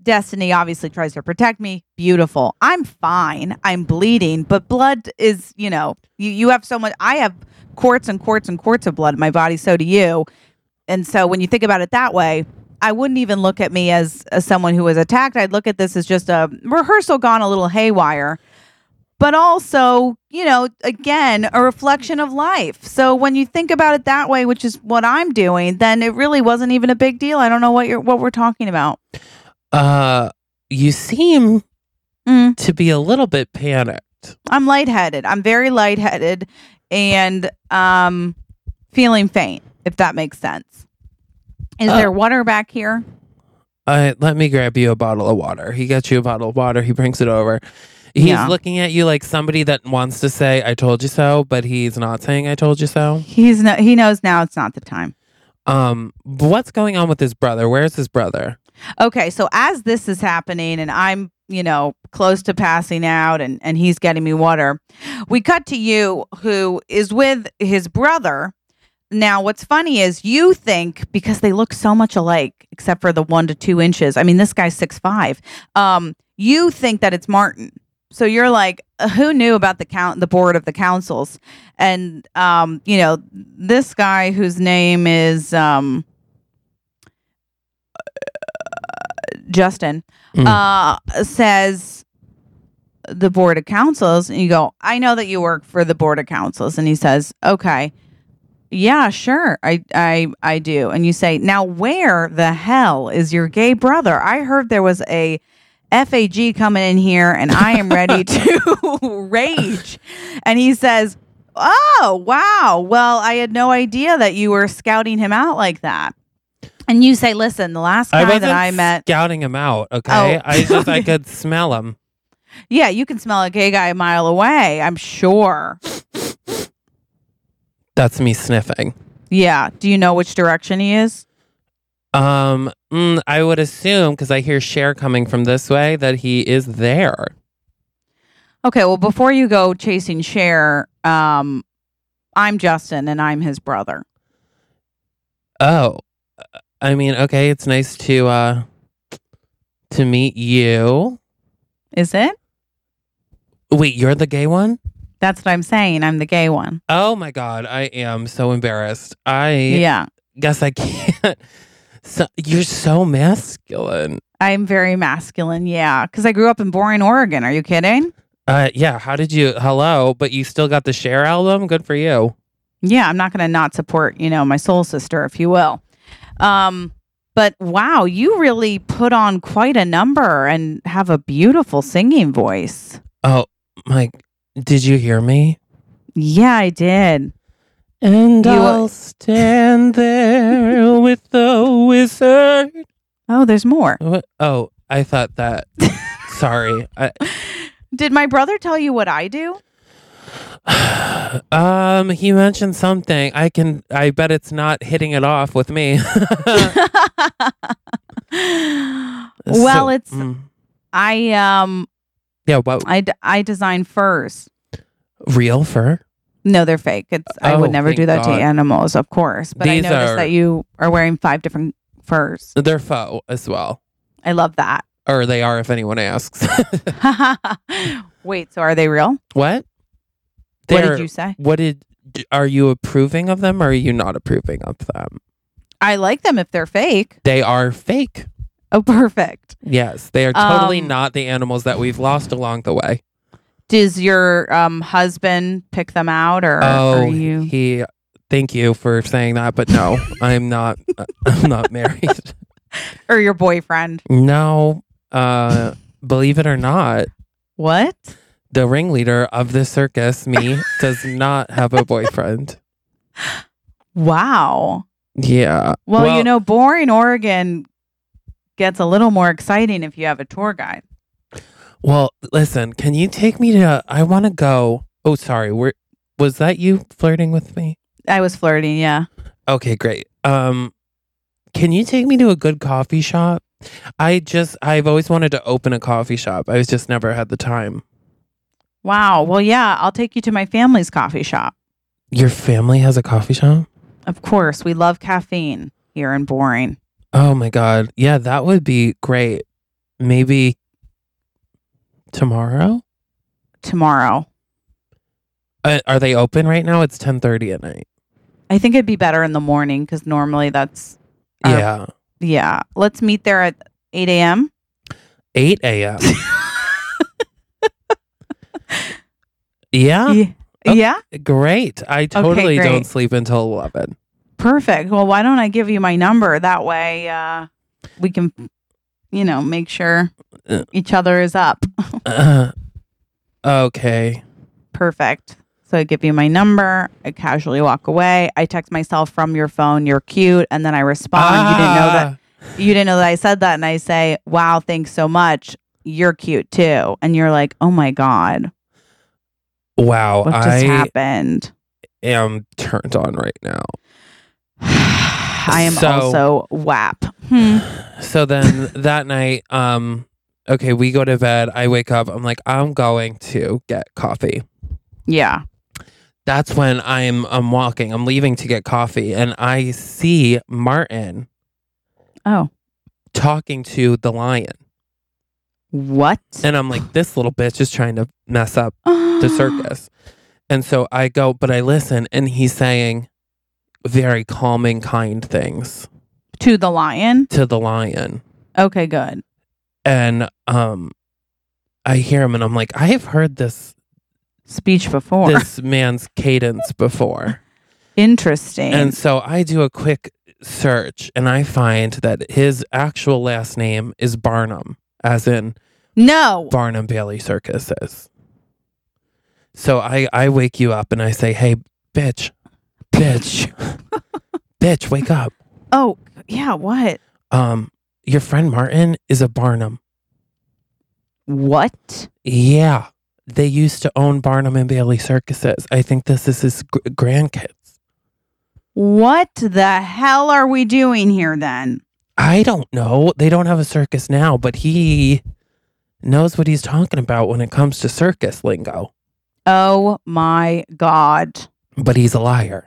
Destiny obviously tries to protect me. Beautiful. I'm fine. I'm bleeding, but blood is, you know, you, you have so much. I have quarts and quarts and quarts of blood in my body. So do you. And so when you think about it that way, I wouldn't even look at me as, as someone who was attacked. I'd look at this as just a rehearsal gone a little haywire, but also, you know, again, a reflection of life. So when you think about it that way, which is what I'm doing, then it really wasn't even a big deal. I don't know what you're, what we're talking about. Uh, you seem Mm. to be a little bit panicked. I'm lightheaded. I'm very lightheaded and um, feeling faint, if that makes sense. Is Uh, there water back here? Uh, let me grab you a bottle of water. He gets you a bottle of water. He brings it over. He's Yeah. looking at you like somebody that wants to say, I told you so, but he's not saying I told you so. He's no, he knows now it's not the time. Um, what's going on with his brother? Where's his brother? Okay, so as this is happening and I'm, you know, close to passing out and, and he's getting me water, we cut to you who is with his brother. Now, what's funny is you think, because they look so much alike, except for the one to two inches. I mean, this guy's six five. Um, you think that it's Martin. So you're like, uh, who knew about the count, the board of the councils? And, um, you know, this guy whose name is um, Justin Mm. uh, says the board of councils. And you go, I know that you work for the board of councils. And he says, okay. Yeah, sure. I, I, I do. And you say, now where the hell is your gay brother? I heard there was a F A G coming in here and I am ready to rage. And he says, oh, wow. Well, I had no idea that you were scouting him out like that. And you say, listen, the last I guy wasn't that I met. scouting him out, okay? Oh. I just, I could smell him. Yeah, you can smell a gay guy a mile away, I'm sure. That's me sniffing. Yeah. Do you know which direction he is? Um, mm, I would assume, because I hear Cher coming from this way, that he is there. Okay, well, before you go chasing Cher, um, I'm Justin and I'm his brother. Oh, I mean, okay, it's nice to uh to meet you. Is it? Wait, you're the gay one? That's what I'm saying. I'm the gay one. Oh my god, I am so embarrassed. I Yeah. guess I can't. So you're so masculine. I'm very masculine. Yeah. Because I grew up in Boring, Oregon. Are you kidding? Uh, yeah. How did you? Hello, but you still got the Cher album. Good for you. Yeah. I'm not going to not support, you know, my soul sister, if you will. Um, but wow, you really put on quite a number and have a beautiful singing voice. Oh my! Did you hear me? Yeah, I did. And You- I'll stand there with the wizard. Oh, there's more. What? Oh, I thought that. Sorry. I, Did my brother tell you what I do? um, he mentioned something. I can. I bet it's not hitting it off with me. Well, So, it's mm, I um yeah. What? I, d- I design furs. Real fur? No, they're fake. It's I would Oh, never thank do that God. to animals, of course. But These I noticed are- that you are wearing five different furs. They're faux as well, I love that. or they are if anyone asks. Wait, so are they real? What? What They're- did you say? What did? d- Are you approving of them, or are you not approving of them? I like them if they're fake. They are fake. Oh, perfect. Yes, they are totally Um, not the animals that we've lost along the way. Does your um husband pick them out, or Oh, are you? he. Thank you for saying that, but no, I'm not. I'm not married. Or your boyfriend? No, uh, believe it or not, What? the ringleader of the circus, me, does not have a boyfriend. Wow. Yeah. Well, you know, Boring, Oregon gets a little more exciting if you have a tour guide. Well, listen. Can you take me to? I want to go. Oh, sorry. Where was that? You flirting with me? I was flirting, yeah. Okay, great. Um, can you take me to a good coffee shop? I just, I've always wanted to open a coffee shop. I've just never had the time. Wow. Well, yeah, I'll take you to my family's coffee shop. Your family has a coffee shop? Of course, we love caffeine here in Boring. Oh my God. Yeah, that would be great. maybe tomorrow. Tomorrow. Uh, are they open right now? It's ten thirty at night. I think it'd be better in the morning because normally that's. our- Yeah. Yeah. Let's meet there at eight a.m. eight a.m. yeah. Yeah. Oh. Yeah. Great. I totally great. don't sleep until eleven. Perfect. Well, why don't I give you my number? That way uh, we can, you know, make sure Uh. each other is up. Uh, okay. Perfect. So I give you my number. I casually walk away. I text myself from your phone, "You're cute," and then I respond. You didn't know that. You didn't know that I said that, and I say, "Wow, thanks so much. You're cute too." And you're like, "Oh my god, Wow. what just I happened?" am turned on right now. I am So- also W A P. Hmm. So then that night, um, okay, we go to bed. I wake up. I'm like, I'm going to get coffee. Yeah. That's when I'm I'm walking. I'm leaving to get coffee, and I see Martin Oh, talking to the lion, what? and I'm like, this little bitch is trying to mess up the circus. And so I go, but I listen, and he's saying very calming, kind things To the lion. to the lion. Okay, good. And um, I hear him, and I'm like, I have heard this Speech before. this man's cadence before. Interesting. And so I do a quick search, and I find that his actual last name is Barnum, as in no. Barnum Bailey Circuses. So I, I wake you up and I say, hey, bitch, bitch, bitch, wake up. Oh, yeah. What? Um, your friend Martin is a Barnum. What? Yeah. They used to own Barnum and Bailey Circuses. I think this is his gr- grandkids. What the hell are we doing here then? I don't know. They don't have a circus now, but he knows what he's talking about when it comes to circus lingo. Oh my God. But he's a liar.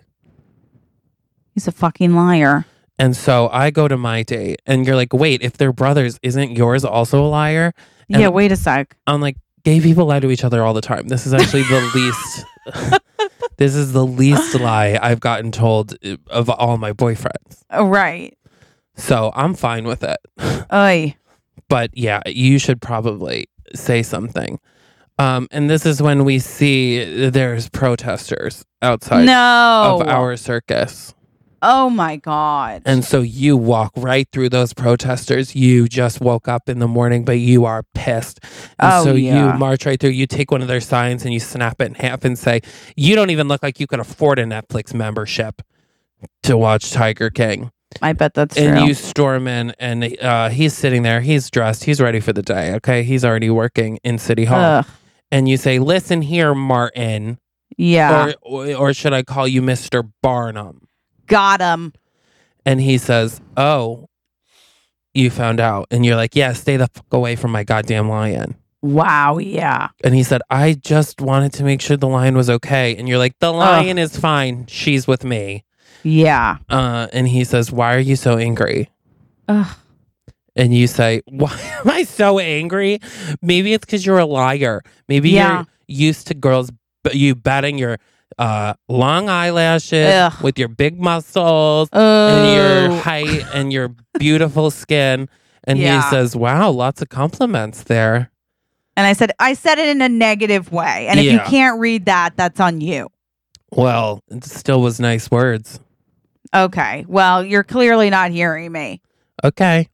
He's a fucking liar. And so I go to my date, and you're like, wait, if they're brothers, isn't yours also a liar? And yeah, wait a sec. I'm like, gay people lie to each other all the time. This is actually the least. This is the least lie I've gotten told of all my boyfriends. Oh, right. So I'm fine with it. Oy. But yeah, you should probably say something. Um, and this is when we see there's protesters outside No. of our circus. Oh my God. And so you walk right through those protesters. You just woke up in the morning, but you are pissed. And Oh, so yeah. you march right through. You take one of their signs and you snap it in half and say, you don't even look like you could afford a Netflix membership to watch Tiger King. I bet that's And true. you storm in, and uh, he's sitting there. He's dressed. He's ready for the day. Okay. He's already working in City Hall. Ugh. And you say, listen here, Martin. Yeah. Or, or, or should I call you Mister Barnum? Got him. And he says, oh, you found out. And you're like, yeah, stay the fuck away from my goddamn lion. Wow. Yeah. And he said, I just wanted to make sure the lion was okay. And you're like, the lion is fine. She's with me. Yeah. Uh, and he says, why are you so angry? Ugh. And you say, why am I so angry? Maybe it's because you're a liar. Maybe Yeah. you're used to girls, but you betting your uh, long eyelashes Ugh. with your big muscles Oh. and your height and your beautiful skin. And Yeah. he says, wow, lots of compliments there. And I said, I said it in a negative way. And if you Yeah. can't read that, that's on you. Well, it still was nice words. Okay. Well, you're clearly not hearing me. Okay.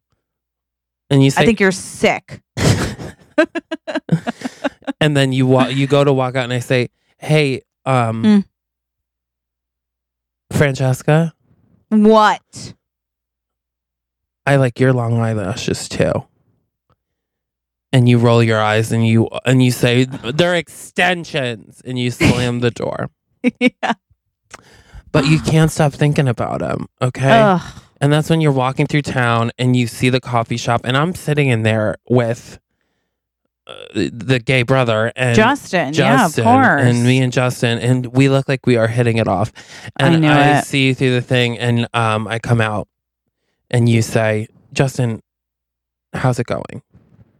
And you say, I think you're sick. and then you walk, you go to walk out, and I say, hey, um, Mm. Francesca, What? I like your long eyelashes too. And you roll your eyes, and you and you say, they're extensions, and you slam the door. Yeah. But you can't stop thinking about him, okay? Ugh. And that's when you're walking through town and you see the coffee shop, and I'm sitting in there with uh, the gay brother and Justin. Justin Yeah, of course. and me and Justin, and we look like we are hitting it off. And I knew I it. see you through the thing, and um, I come out, and you say, Justin, how's it going?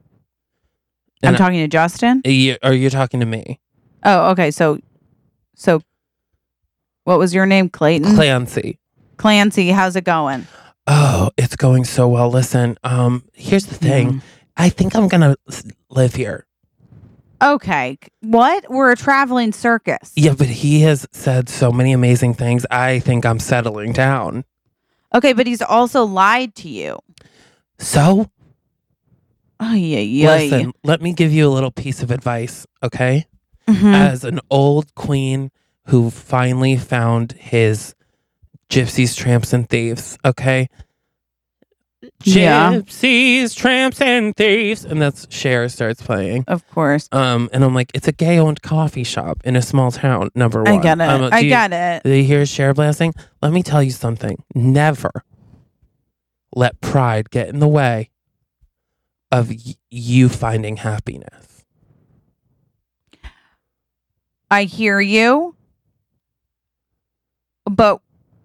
I'm And talking to Justin. you, or you're talking to me, Oh, okay. So, so what was your name? Clayton? Clancy. Clancy, how's it going? Oh, it's going so well. Listen, um, here's the thing. Mm. I think I'm gonna s- live here. Okay. What? We're a traveling circus. Yeah, but he has said so many amazing things. I think I'm settling down. Okay, but he's also lied to you. So, Oh, yeah, yeah. listen, let me give you a little piece of advice, okay? Mhm. As an old queen who finally found his gypsies, tramps, and thieves, okay? Yeah. Gypsies, tramps, and thieves. And that's Cher starts playing. Of course. Um, and I'm like, it's a gay-owned coffee shop in a small town, number one. I get it. I'm like, I do you- get it. Do you hear Cher blasting? Let me tell you something. Never let pride get in the way of y- you finding happiness. I hear you. But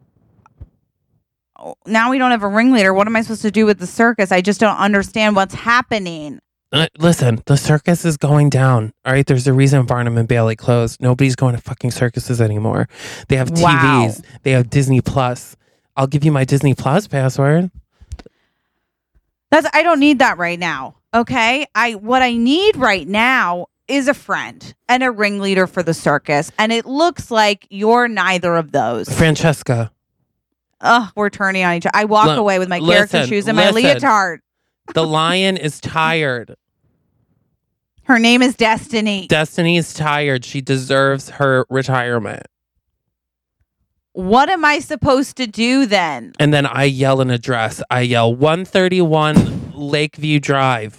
now we don't have a ringleader. What am I supposed to do with the circus? I just don't understand what's happening. Uh, listen, the circus is going down. All right, there's a reason Barnum and Bailey closed. Nobody's going to fucking circuses anymore. They have Wow. T Vs. They have Disney Plus. I'll give you my Disney Plus password. That's I don't need that right now. Okay? I what I need right now is a friend and a ringleader for the circus. And it looks like you're neither of those. Francesca, Ugh, we're turning on each other. I walk Look, away with my character listen, shoes and my listen. leotard. the lion is tired. Her name is Destiny. Destiny is tired. She deserves her retirement. What am I supposed to do then? And then I yell an address. I yell one thirty-one Lakeview Drive.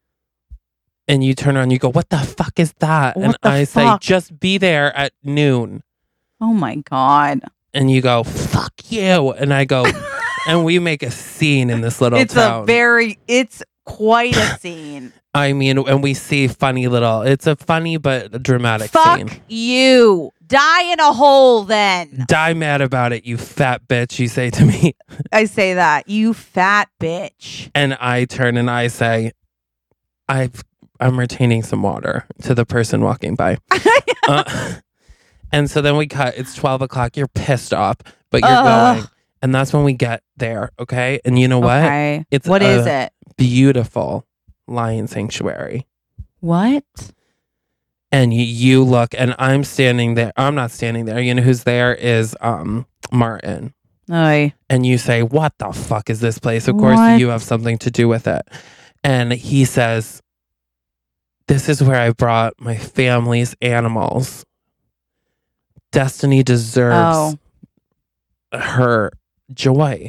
And you turn around, you go, what the fuck is that? What and the I fuck? say, just be there at noon. Oh my God. And you go, fuck you. And I go, and we make a scene in this little It's town. a very, it's quite a scene. I mean, and we see funny little, it's a funny but dramatic Fuck scene. you. Die in a hole then. Die mad about it, you fat bitch, you say to me. I say that. You fat bitch. And I turn and I say, I've, I'm retaining some water to the person walking by. uh, and so then we cut. It's twelve o'clock. You're pissed off, but you're Ugh. going. And that's when we get there. Okay. And you know what? Okay. It's What is a it? beautiful lion sanctuary. What? And you, you look, and I'm standing there. I'm not standing there. You know who's there is um Martin. Oy. And you say, what the fuck is this place? Of course, What? you have something to do with it. And he says, this is where I brought my family's animals. Destiny deserves Oh. her joy.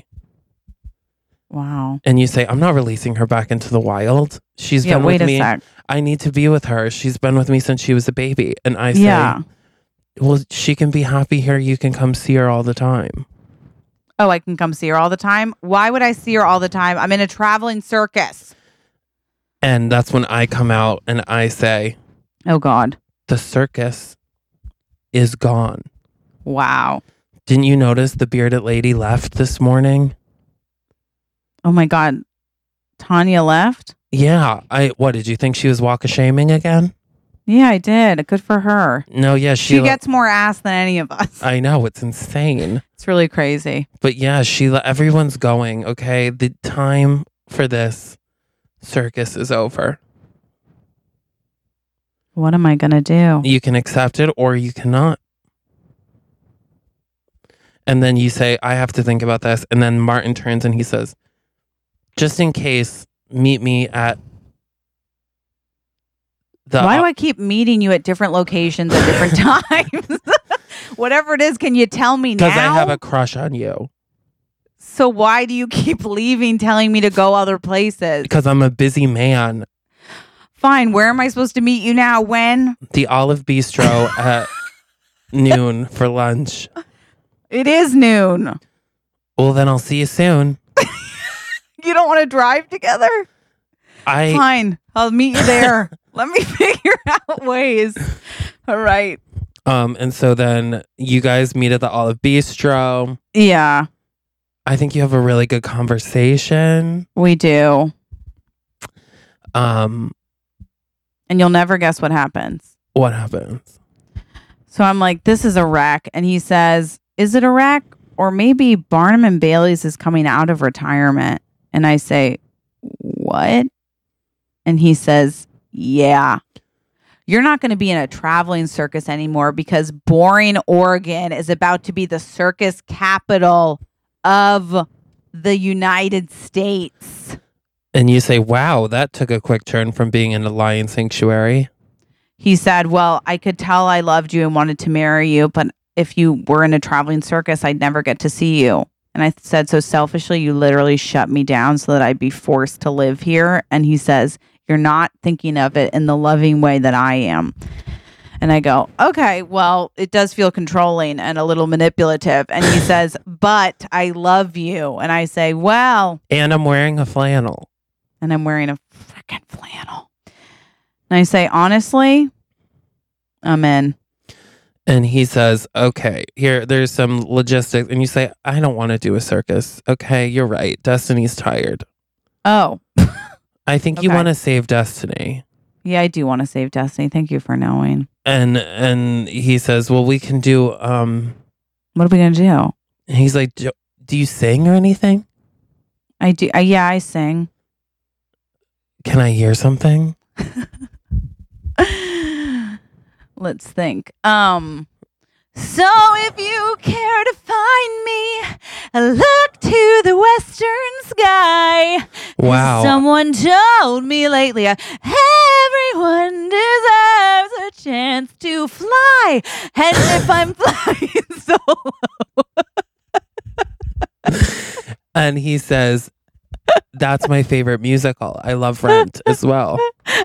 Wow. And you say, I'm not releasing her back into the wild. She's Yeah, been wait with a me. sec. I need to be with her. She's been with me since she was a baby. And I say, Yeah. well, she can be happy here. You can come see her all the time. Oh, I can come see her all the time? Why would I see her all the time? I'm in a traveling circus. And that's when I come out and I say, Oh, God. the circus is gone. Wow. Didn't you notice the bearded lady left this morning? Oh, my God. Tanya left? Yeah. I. What did you think she was walk of shaming again? Yeah, I did. Good for her. No. Yeah. She, She gets more ass than any of us. I know, it's insane. It's really crazy. But yeah, Sheila. Everyone's going. Okay. The time for this circus is over. What am I going to do? You can accept it or you cannot. And then you say, I have to think about this. And then Martin turns and he says, just in case, meet me at the. Why do I keep meeting you at different locations at different times? Whatever it is, can you tell me now? Because I have a crush on you. So why do you keep leaving, telling me to go other places? Because I'm a busy man. Fine. Where am I supposed to meet you now? When? The Olive Bistro at noon for lunch. It is noon. Well, then I'll see you soon. You don't want to drive together? I Fine. I'll meet you there. Let me figure out ways. All right. um, and so then you guys meet at the Olive Bistro. Yeah, I think you have a really good conversation. we do. Um, And you'll never guess what happens. What happens? So I'm like, this is a wreck. And he says, is it a wreck? Or maybe Barnum and Bailey's is coming out of retirement. And I say, what? And he says, yeah. You're not going to be in a traveling circus anymore because Boring, Oregon is about to be the circus capital of the United States. And you say, wow, that took a quick turn from being in a lion sanctuary. He said, well, I could tell I loved you and wanted to marry you, but if you were in a traveling circus, I'd never get to see you. And I said, so selfishly, you literally shut me down so that I'd be forced to live here. And he says, you're not thinking of it in the loving way that I am. And I go, okay, well, it does feel controlling and a little manipulative. And he says, but I love you. And I say, well. And I'm wearing a flannel. And I'm wearing a freaking flannel. And I say, honestly, I'm in. And he says, okay, here, there's some logistics. And you say, I don't want to do a circus. Okay, you're right. Destiny's tired. Oh. I think Okay. you want to save Destiny. Yeah, I do want to save Destiny. Thank you for knowing. And and he says, well, we can do, um, What are we going to do? and he's like, do, do you sing or anything? I do. Uh, yeah, I sing. Can I hear something? Let's think. Um, so if you care to find me, look to the western sky. 'Cause Wow. Someone told me lately, uh, everyone deserves a chance to fly. And if I'm flying solo. And he says, that's my favorite musical. I love Rent as well.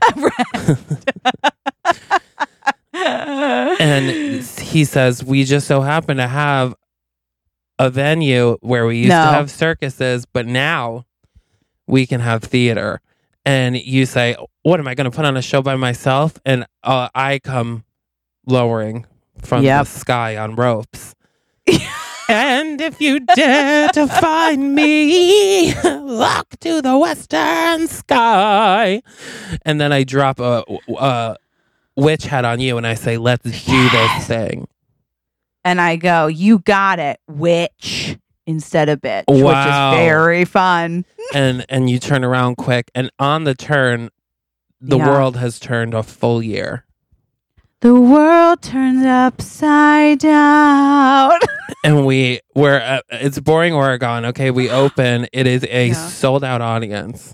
And he says, we just so happen to have a venue where we used No. to have circuses, but now we can have theater. And you say, what am I going to put on a show by myself? And uh, I come lowering from Yep. the sky on ropes. And if you dare to find me, look to the western sky. And then I drop a, a witch hat on you and I say, let's do this thing. And I go, you got it, witch, instead of bitch, Wow. which is very fun. and and you turn around quick. And on the turn, the Yeah. world has turned a full year. The world turns upside down. And we, we're, uh, it's Boring, Oregon. Okay, we open. It is a Yeah. sold out audience.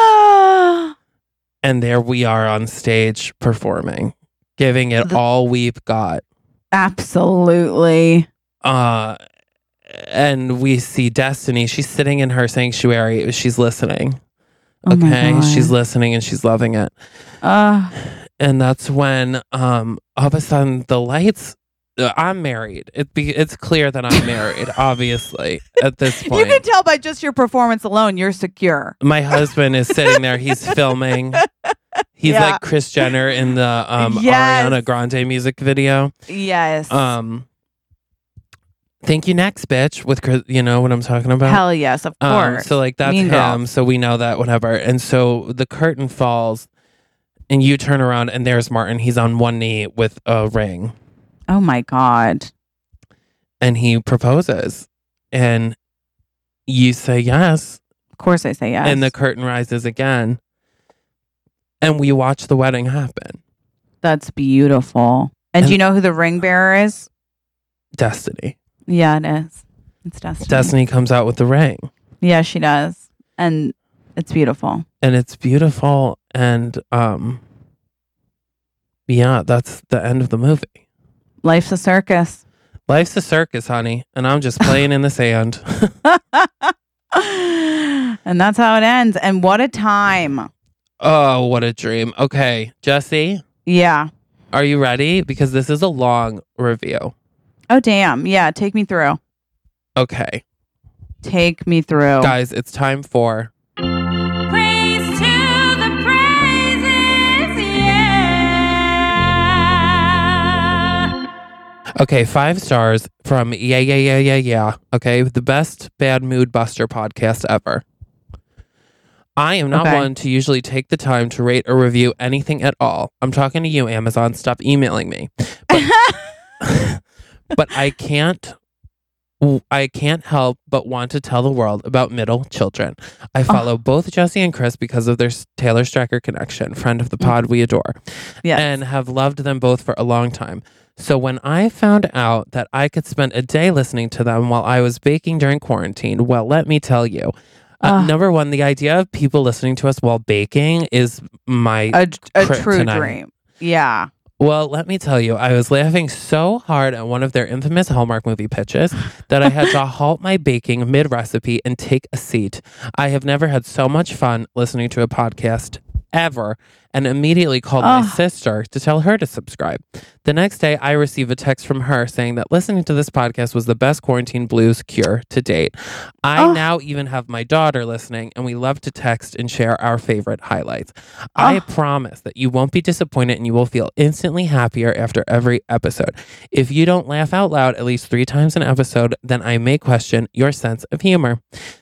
And there we are on stage performing, giving it The- all we've got. Absolutely. Uh, and we see Destiny. She's sitting in her sanctuary. She's listening. Oh my Okay, God. she's listening and she's loving it. Uh, And that's when, um, all of a sudden, the lights. Uh, I'm married. It be, it's clear that I'm married. Obviously, at this you point, can tell by just your performance alone, you're secure. my husband is sitting there. He's filming. He's Yeah. like Kris Jenner in the um, Yes. Ariana Grande music video. Yes. Um, thank you, next bitch. With Chris, you know what I'm talking about. Hell yes, of Um, course. so like that's Mean him. Girls. So we know that whatever. And so the curtain falls, and you turn around, and there's Martin. He's on one knee with a ring, Oh my God. and he proposes, and you say yes, Of course I say yes. and the curtain rises again, and we watch the wedding happen. That's beautiful. And, And- do you know who the ring bearer is? Destiny. Yeah, it is. It's Destiny. Destiny comes out with the ring, Yeah, she does. And it's beautiful. and it's beautiful. And um, yeah, that's the end of the movie. Life's a circus. Life's a circus, honey, and I'm just playing in the sand. And that's how it ends. And what a time. Oh, what a dream. Okay, Jesse, Yeah. are you ready? Because this is a long review. Oh, damn. Yeah. Take me through. Okay, Take me through. guys, it's time for Praise to the praises, yeah. okay, five stars from Yeah Yeah Yeah Yeah Yeah. Okay, the best bad mood buster podcast ever. I am not Okay. one to usually take the time to rate or review anything at all. I'm talking to you, Amazon. Stop emailing me. But, but I can't. I can't help but want to tell the world about Middle Children. I follow Oh. both Jesse and Chris because of their s- Taylor Strecker connection, friend of the pod we adore, Yes. and have loved them both for a long time. So when I found out that I could spend a day listening to them while I was baking during quarantine, well, let me tell you. Uh, Ugh. number one, the idea of people listening to us while baking is my a, a true kryptonite. dream. Yeah. Well, let me tell you, I was laughing so hard at one of their infamous Hallmark movie pitches that I had to halt my baking mid-recipe and take a seat. I have never had so much fun listening to a podcast ever, and immediately called my Ugh. sister to tell her to subscribe. The next day, I received a text from her saying that listening to this podcast was the best quarantine blues cure to date. I Ugh. now even have my daughter listening, and we love to text and share our favorite highlights. I Ugh. promise that you won't be disappointed and you will feel instantly happier after every episode. If you don't laugh out loud at least three times an episode, then I may question your sense of humor.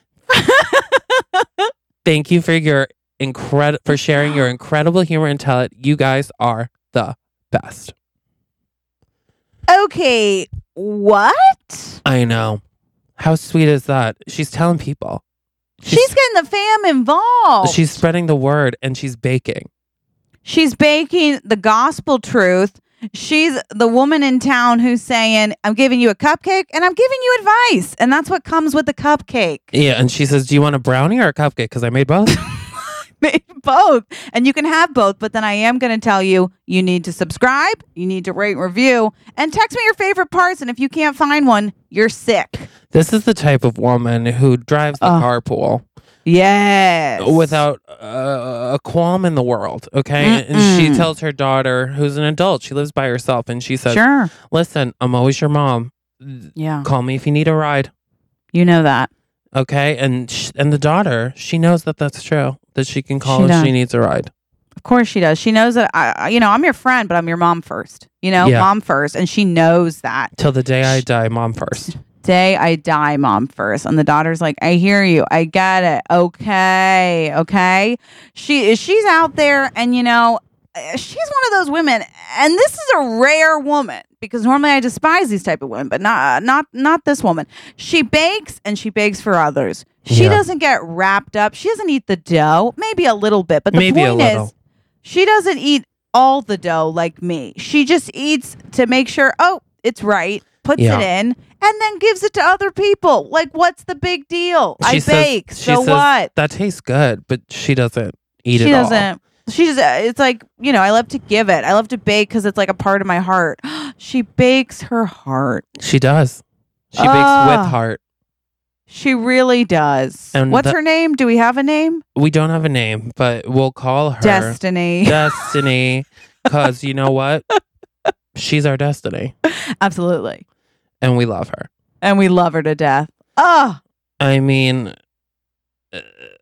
Thank you for your incredible for sharing your incredible humor and talent. You guys are the best. Okay. What? I know. How sweet is that? She's telling people. She's, getting the fam involved. She's spreading the word and she's baking. She's baking the gospel truth. She's the woman in town who's saying, I'm giving you a cupcake and I'm giving you advice. And that's what comes with the cupcake. Yeah, and she says, "Do you want a brownie or a cupcake? Because I made both." Made both. And you can have both, but then I am going to tell you, you need to subscribe, you need to rate and review, and text me your favorite parts. And if you can't find one, you're sick. This is the type of woman who drives the Oh. carpool Yes. without uh, a qualm in the world, okay? And she Mm-mm. tells her daughter, who's an adult, she lives by herself, and she says, Sure. "Listen, I'm always your mom. Yeah. Call me if you need a ride." You know that. Okay, and sh- and the daughter, she knows that that's true. That she can call She if does. she needs a ride. Of course she does. She knows that I, I- you know, I'm your friend, but I'm your mom first. You know, Yeah. mom first. And she knows that. Till the day I die, mom first. Day I die, mom first. And the daughter's like, I hear you. I get it. Okay. Okay. She she's out there and you know, uh, she's one of those women, and this is a rare woman because normally I despise these type of women, but not not not this woman. She bakes and she bakes for others. She Yeah. doesn't get wrapped up. She doesn't eat the dough, maybe a little bit, but the Maybe a point little. is, she doesn't eat all the dough like me. She just eats to make sure, oh, it's right, puts Yeah. it in, and then gives it to other people. Like, what's the big deal? I She says- bake, she so says, what? That tastes good, but she doesn't eat She it all. doesn't. She just, uh, it's like, you know, I love to give it. I love to bake because it's like a part of my heart. She bakes her heart. She does. She bakes Ah. with heart. She really does. And What's the- her name? Do we have a name? We don't have a name, but we'll call her Destiny. Destiny, because you know what? She's our destiny, Absolutely. and we love her. And we love her to death. Oh, I mean, uh,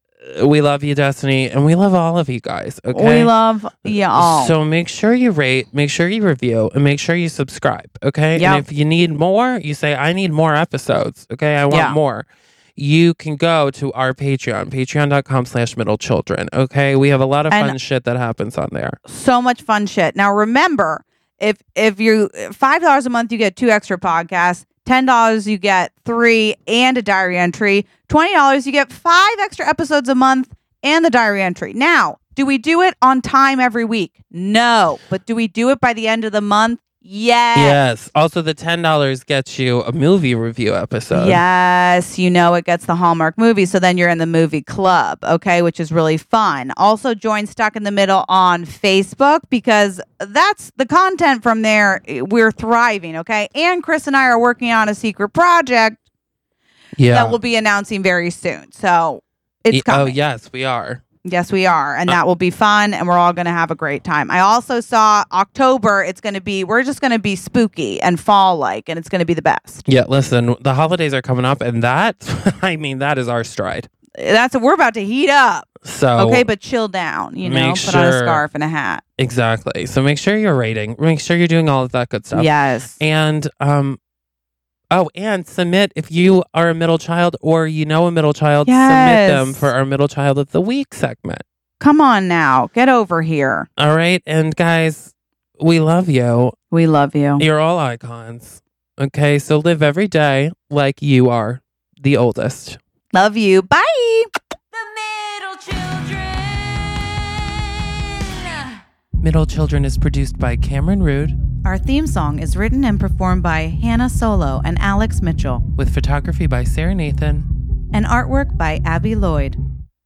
we love you, Destiny, and we love all of you guys. Okay, we love y'all. So make sure you rate, make sure you review, and make sure you subscribe. Okay. Yep. And if you need more, you say, I need more episodes. Okay. I want Yeah. more. You can go to our Patreon, patreon.com slash middle children. Okay. We have a lot of And- fun shit that happens on there. So much fun shit. Now remember, if if you five dollars a month, you get two extra podcasts. Ten dollars, you get three and a diary entry. Twenty dollars, you get five extra episodes a month and the diary entry. Now, do we do it on time every week? No, but do we do it by the end of the month? Yes. Yes. Also, the ten dollars gets you a movie review episode. Yes, you know it gets the Hallmark movie, so then you're in the movie club, okay, which is really fun. Also join Stuck in the Middle on Facebook because that's the content from there. We're thriving, okay? And Chris and I are working on a secret project Yeah. that we'll be announcing very soon. So it's Y- coming. Oh, yes, we are. Yes, we are. And that will be fun. And we're all going to have a great time. I also saw October. It's going to be, we're just going to be spooky and fall like, and it's going to be the best. Yeah. Listen, the holidays are coming up, and that, I mean, that is our stride. That's, we're about to heat up. So, Okay, but chill down, you know, make put on a sure- scarf and a hat. exactly. So make sure you're rating, make sure you're doing all of that good stuff. Yes. And um, Oh, and submit if you are a middle child or you know a middle child, Yes. submit them for our Middle Child of the Week segment. Come on now. Get over here. All right. And guys, we love you. We love you. You're all icons. Okay. So live every day like you are the oldest. Love you. Bye. The middle children. Middle Children is produced by Cameron Rude Our theme song is written and performed by Hannah Solo and Alex Mitchell, with photography by Sarah Nathan. and artwork by Abby Lloyd.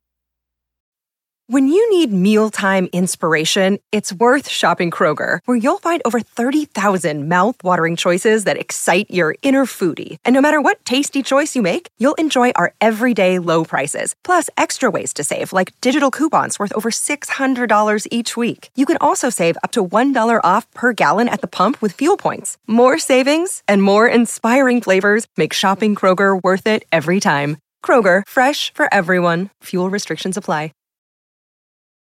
When you need mealtime inspiration, it's worth shopping Kroger, where you'll find over thirty thousand mouth-watering choices that excite your inner foodie. And no matter what tasty choice you make, you'll enjoy our everyday low prices, plus extra ways to save, like digital coupons worth over six hundred dollars each week. You can also save up to one dollar off per gallon at the pump with fuel points. More savings and more inspiring flavors make shopping Kroger worth it every time. Kroger, fresh for everyone. Fuel restrictions apply.